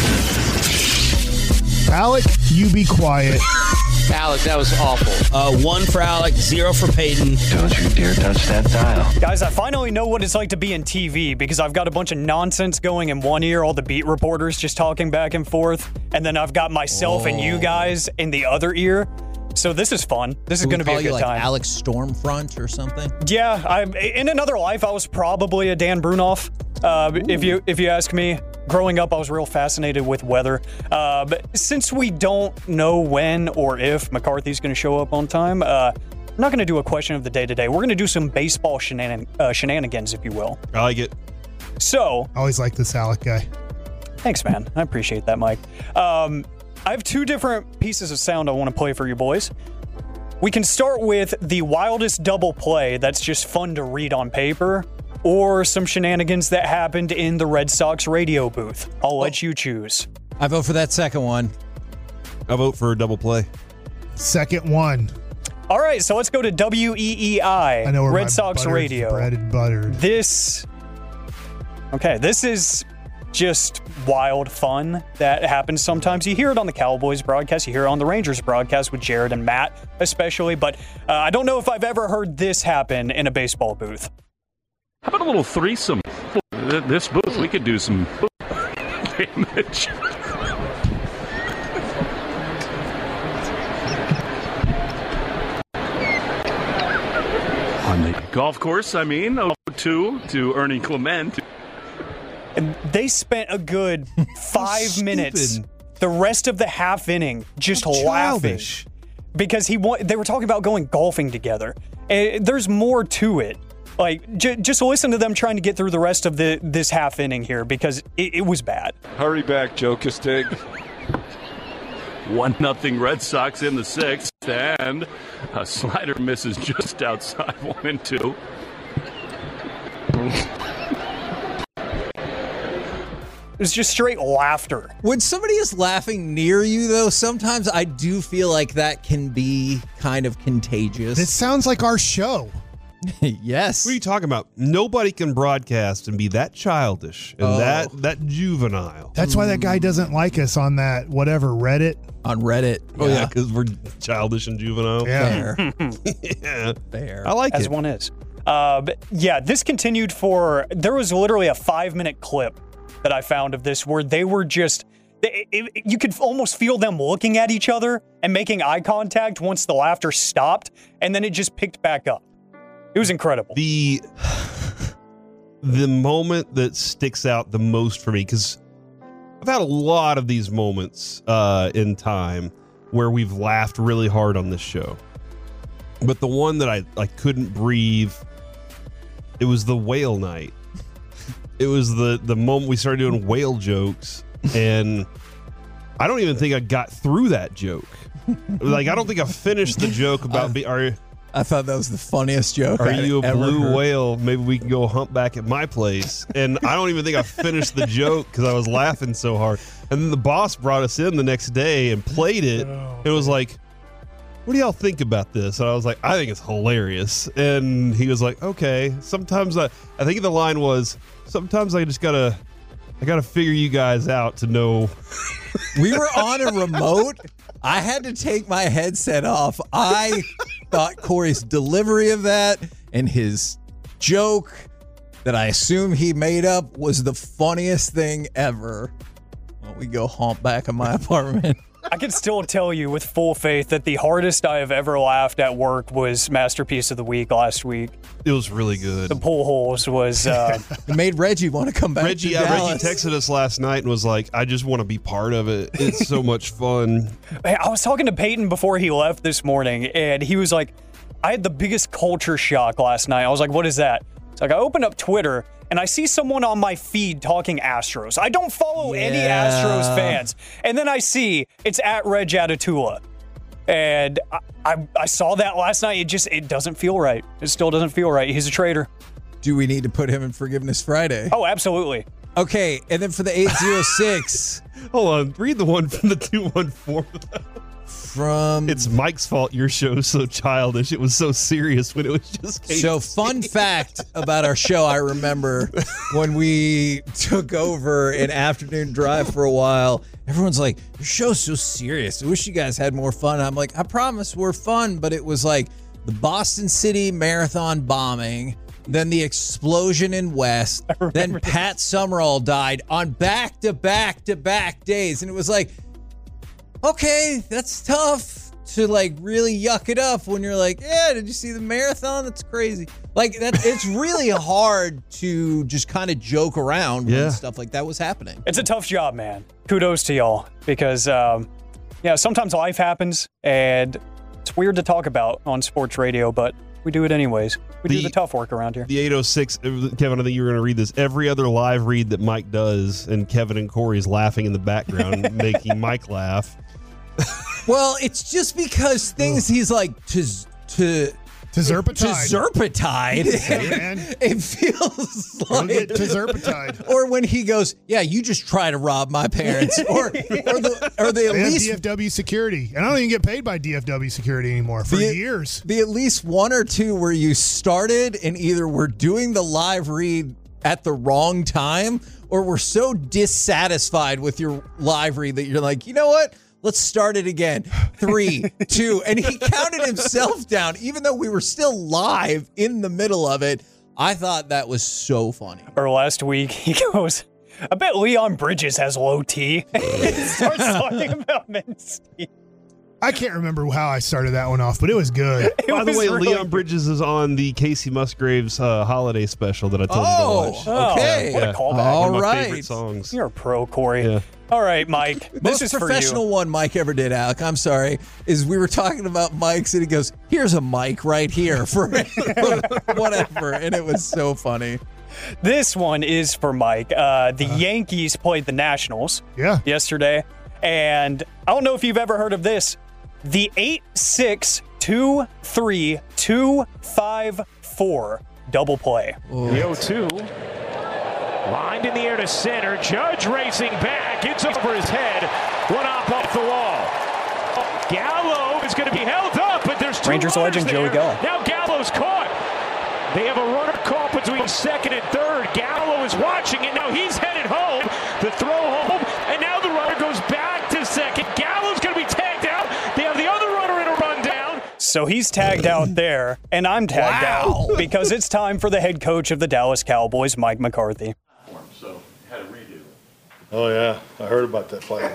it... Alec, you be quiet. Alec, that was awful. 1 for Alec, 0 for Peyton. Don't you dare touch that dial. Guys, I finally know what it's like to be in TV because I've got a bunch of nonsense going in one ear, all the beat reporters just talking back and forth, and then I've got myself and you guys in the other ear. So this is fun. This is going to be a good time. Alex Stormfront or something? Yeah, in another life, I was probably a Dan Brunoff. If you ask me, growing up, I was real fascinated with weather. But since we don't know when or if McCarthy's going to show up on time, I'm not going to do a question of the day today. We're going to do some baseball shenanigans, if you will. I like it. So, I always like this Alec guy. Thanks, man. I appreciate that, Mike. I have 2 different pieces of sound I want to play for you boys. We can start with the wildest double play that's just fun to read on paper, or some shenanigans that happened in the Red Sox radio booth. I'll let you choose. I vote for that second one. I vote for a double play. Second one. All right, so let's go to WEEI, I know where Red my Sox butter's radio. Bread and buttered. This is just wild fun that happens sometimes. You hear it on the Cowboys broadcast, you hear it on the Rangers broadcast with Jared and Matt especially, but I don't know if I've ever heard this happen in a baseball booth. How about a little threesome? This booth, we could do some damage. On the golf course, 2 to Ernie Clement. And they spent a good 5 minutes, the rest of the half inning, just laughing. Because they were talking about going golfing together. And there's more to it. Like, just listen to them trying to get through the rest of this half inning here, because it was bad. Hurry back, Joe Castig. 1-0 Red Sox in the 6th, and a slider misses just outside 1-2. It was just straight laughter. When somebody is laughing near you, though, sometimes I do feel like that can be kind of contagious. This sounds like our show. Yes. What are you talking about? Nobody can broadcast and be that childish and that juvenile. That's why that guy doesn't like us on that whatever Reddit. On Reddit. Oh yeah, because we're childish and juvenile. Yeah. Fair. Yeah. Fair. I like As it. one is. But yeah, this continued there was literally a 5-minute clip that I found of this where they were just, you could almost feel them looking at each other and making eye contact once the laughter stopped, and then it just picked back up. It was incredible. The moment that sticks out the most for me, because I've had a lot of these moments in time where we've laughed really hard on this show. But the one that I couldn't breathe, it was the whale night. It was the moment we started doing whale jokes, and I don't even think I got through that joke. Like, I don't think I finished the joke about I thought that was the funniest joke. Are you a blue heard. whale? Maybe we can go humpback at my place. And I don't even think I finished the joke because I was laughing so hard. And then the boss brought us in the next day and played it. It was like, what do y'all think about this? And I was like, I think it's hilarious. And he was like, okay. Sometimes I think the line was, sometimes I just gotta figure you guys out to know. We were on a remote. I had to take my headset off. I thought Corey's delivery of that and his joke that I assume he made up was the funniest thing ever. Well, we go hump back in my apartment. I can still tell you with full faith that the hardest I have ever laughed at work was Masterpiece of the Week last week. It was really good. The pool holes was... It made Reggie want to come back Reggie to Dallas. texted us last night and was like, I just want to be part of it. It's so much fun. I was talking to Peyton before he left this morning, and he was like, I had the biggest culture shock last night. I was like, what is that? It's like, I opened up Twitter, and I see someone on my feed talking Astros. I don't follow any Astros fans. And then I see it's at Reg Atatula. And I saw that last night. It doesn't feel right. It still doesn't feel right. He's a traitor. Do we need to put him in Forgiveness Friday? Oh, absolutely. Okay, and then for the 806. Hold on. Read the one from the 214. It's Mike's fault your show's so childish. It was so serious when it was just Casey. So fun fact about our show, I remember when we took over an afternoon drive for a while, everyone's like, your show's so serious. I wish you guys had more fun. I'm like, I promise we're fun, but it was like the Boston City Marathon bombing, then the explosion in West, then Pat Summerall died on back-to-back-to-back days. And it was like, okay, that's tough to like really yuck it up when you're like, yeah, did you see the marathon? That's crazy. Like it's really hard to just kind of joke around when stuff like that was happening. It's a tough job, man. Kudos to y'all because, sometimes life happens and it's weird to talk about on sports radio, but we do it anyways. We do the tough work around here. The 806, Kevin, I think you were going to read this. Every other live read that Mike does, and Kevin and Corey is laughing in the background, making Mike laugh. Well, it's just because things he's like Tezerpatide. It feels like Tezerpatide. Or when he goes, yeah, you just try to rob my parents, or they at least DFW security, and I don't even get paid by DFW security anymore for years. The at least one or two where you started and either were doing the live read at the wrong time, or were so dissatisfied with your live read that you're like, you know what? Let's start it again. 3, 2, and he counted himself down, even though we were still live in the middle of it. I thought that was so funny. Or last week, he goes, I bet Leon Bridges has low T. He starts talking about men's T. I can't remember how I started that one off, but it was good. By the way, really Leon Bridges is on the Casey Musgraves holiday special that I told you to watch. Okay. What a callback. All one of my right. favorite songs. You're a pro, Corey. Yeah. All right, Mike. This Most is for you. professional one Mike ever did, Alec. I'm sorry. Is we were talking about mics and he goes, here's a mic right here for whatever. And it was so funny. This one is for Mike. The Yankees played the Nationals yesterday. And I don't know if you've ever heard of this. The 8-6-2-3-2-5-4 double play. The 0-2. Lined in the air to center. Judge racing back. It's over his head. One off the wall. Gallo is going to be held up, but there's two Rangers legend Joey Gallo. Now Gallo's caught. They have a runner caught between second and third. Gallo is watching it. Now he's headed home. The throw home, and now the runner goes back to second. Gallo's going to be tagged out. They have the other runner in a rundown. So he's tagged out there, and I'm tagged out because it's time for the head coach of the Dallas Cowboys, Mike McCarthy. So had a redo. Oh yeah, I heard about that play.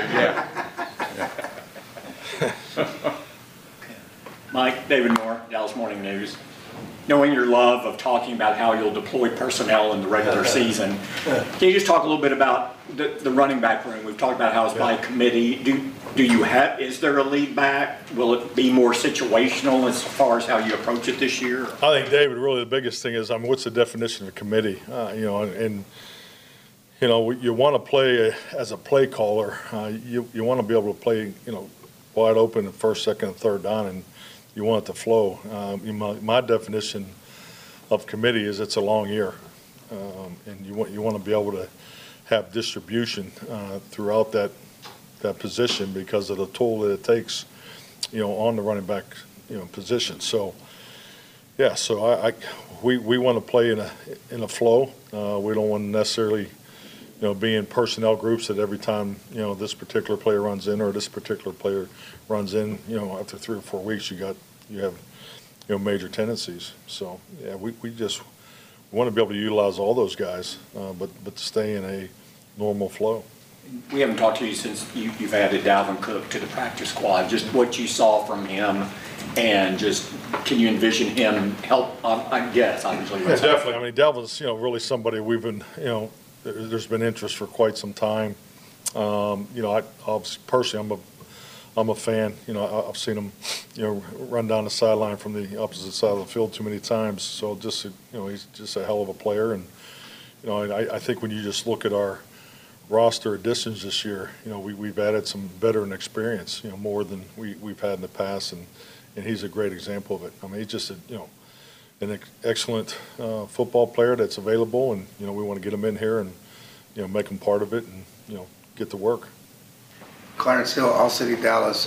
Mike, David Moore, Dallas Morning News. Knowing your love of talking about how you'll deploy personnel in the regular season, can you just talk a little bit about the running back room? We've talked about how it's by committee. Is there a lead back? Will it be more situational as far as how you approach it this year? I think, David, really the biggest thing is, what's the definition of a committee? You want to play as a play caller. You want to be able to play, wide open in first, second, and third down, and you want it to flow. My definition of committee is it's a long year, and you want to be able to have distribution throughout that position because of the toll that it takes, on the running back, position. So, yeah. So we want to play in a flow. We don't want to necessarily, be in personnel groups that every time this particular player runs in or this particular player runs in, after 3 or 4 weeks you have major tendencies. So yeah, we want to be able to utilize all those guys, but to stay in a normal flow. We haven't talked to you since you've added Dalvin Cook to the practice squad. Just what you saw from him, and just can you envision him help? I guess obviously. Yeah, definitely. Dalvin's really somebody we've been there's been interest for quite some time. I personally I'm a fan. I've seen him run down the sideline from the opposite side of the field too many times. So just he's just a hell of a player, and I think when you just look at our roster additions this year, we've added some veteran experience, more than we've had in the past, and he's a great example of it. He's just an excellent football player that's available, and we want to get him in here and make him part of it, and get to work. Clarence Hill, All City, Dallas.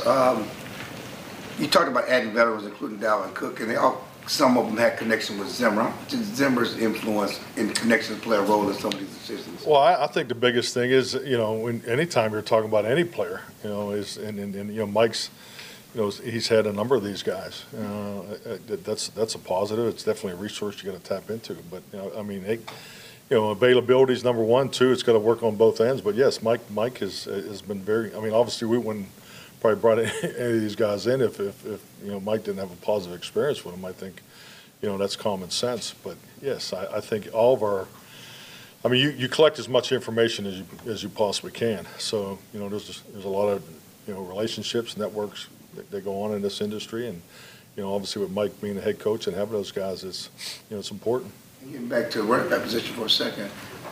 You talked about adding veterans, including Dalvin Cook, and some of them had connection with Zimmer. How much did Zimmer's influence in connections play a role in some of these decisions? Well, I think the biggest thing is, anytime you're talking about any player, and Mike's, he's had a number of these guys. That's a positive. It's definitely a resource you got to tap into. But availability is number one. Two, it's got to work on both ends. But yes, Mike has been very. Obviously we wouldn't probably brought any of these guys in if Mike didn't have a positive experience with them. I think that's common sense. But yes, I think all of our. You collect as much information as you possibly can. So there's a lot of relationships, networks that go on in this industry, and obviously with Mike being the head coach and having those guys, it's important. Getting back to the running back position for a second,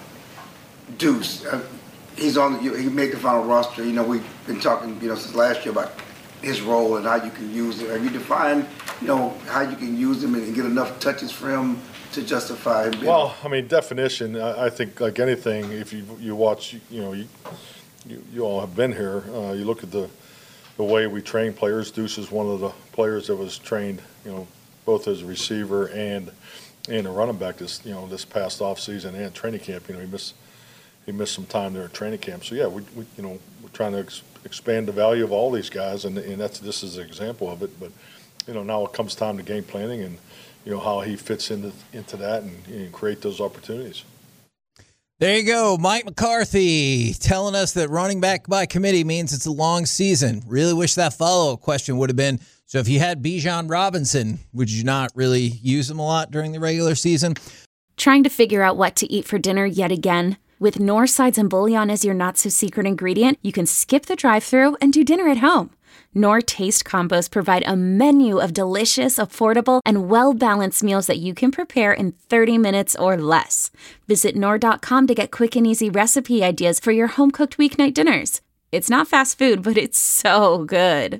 Deuce, he made the final roster. We've been talking since last year about his role and how you can use it. Have you defined how you can use him and get enough touches for him to justify him? Well, definition. I think like anything, if you watch, you all have been here. You look at the way we train players. Deuce is one of the players that was trained, both as a receiver and a running back this past off season and training camp. He missed some time there at training camp. So yeah, we're trying to expand the value of all these guys, and this is an example of it. But now it comes time to game planning and how he fits into that and create those opportunities. There you go, Mike McCarthy telling us that running back by committee means it's a long season. Really wish that follow-up question would have been, so if you had Bijan Robinson, would you not really use him a lot during the regular season? Trying to figure out what to eat for dinner yet again? With Knorr sides and bouillon as your not-so-secret ingredient, you can skip the drive-thru and do dinner at home. Knorr Taste Combos provide a menu of delicious, affordable, and well-balanced meals that you can prepare in 30 minutes or less. Visit Knorr.com to get quick and easy recipe ideas for your home-cooked weeknight dinners. It's not fast food, but it's so good.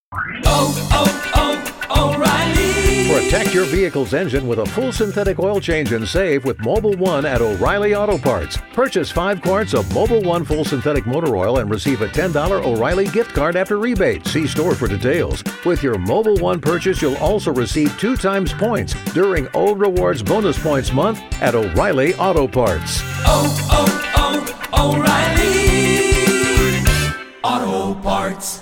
O'Reilly! Protect your vehicle's engine with a full synthetic oil change and save with Mobil 1 at O'Reilly Auto Parts. Purchase 5 quarts of Mobil 1 full synthetic motor oil and receive a $10 O'Reilly gift card after rebate. See store for details. With your Mobil 1 purchase, you'll also receive 2 times points during Old Rewards Bonus Points Month at O'Reilly Auto Parts. O'Reilly Auto Parts.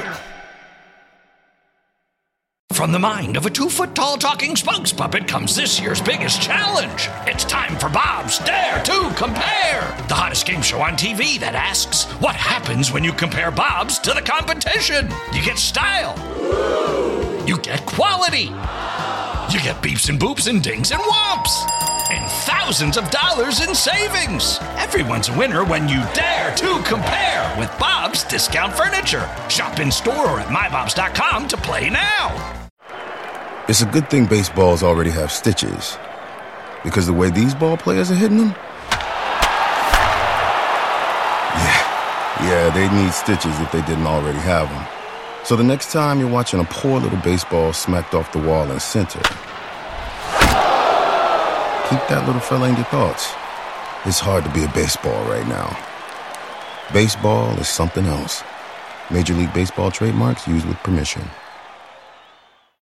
From the mind of a 2-foot-tall talking spokes puppet comes this year's biggest challenge. It's time for Bob's Dare to Compare, the hottest game show on TV that asks, what happens when you compare Bob's to the competition? You get style. You get quality. You get beeps and boops and dings and whomps. In thousands of dollars in savings. Everyone's a winner when you dare to compare with Bob's Discount Furniture. Shop in store or at mybobs.com to play now. It's a good thing baseballs already have stitches, because the way these ball players are hitting them, yeah, they'd need stitches if they didn't already have them. So the next time you're watching a poor little baseball smacked off the wall in center, keep that little fella in your thoughts. It's hard to be a baseball right now. Baseball is something else. Major League Baseball trademarks used with permission.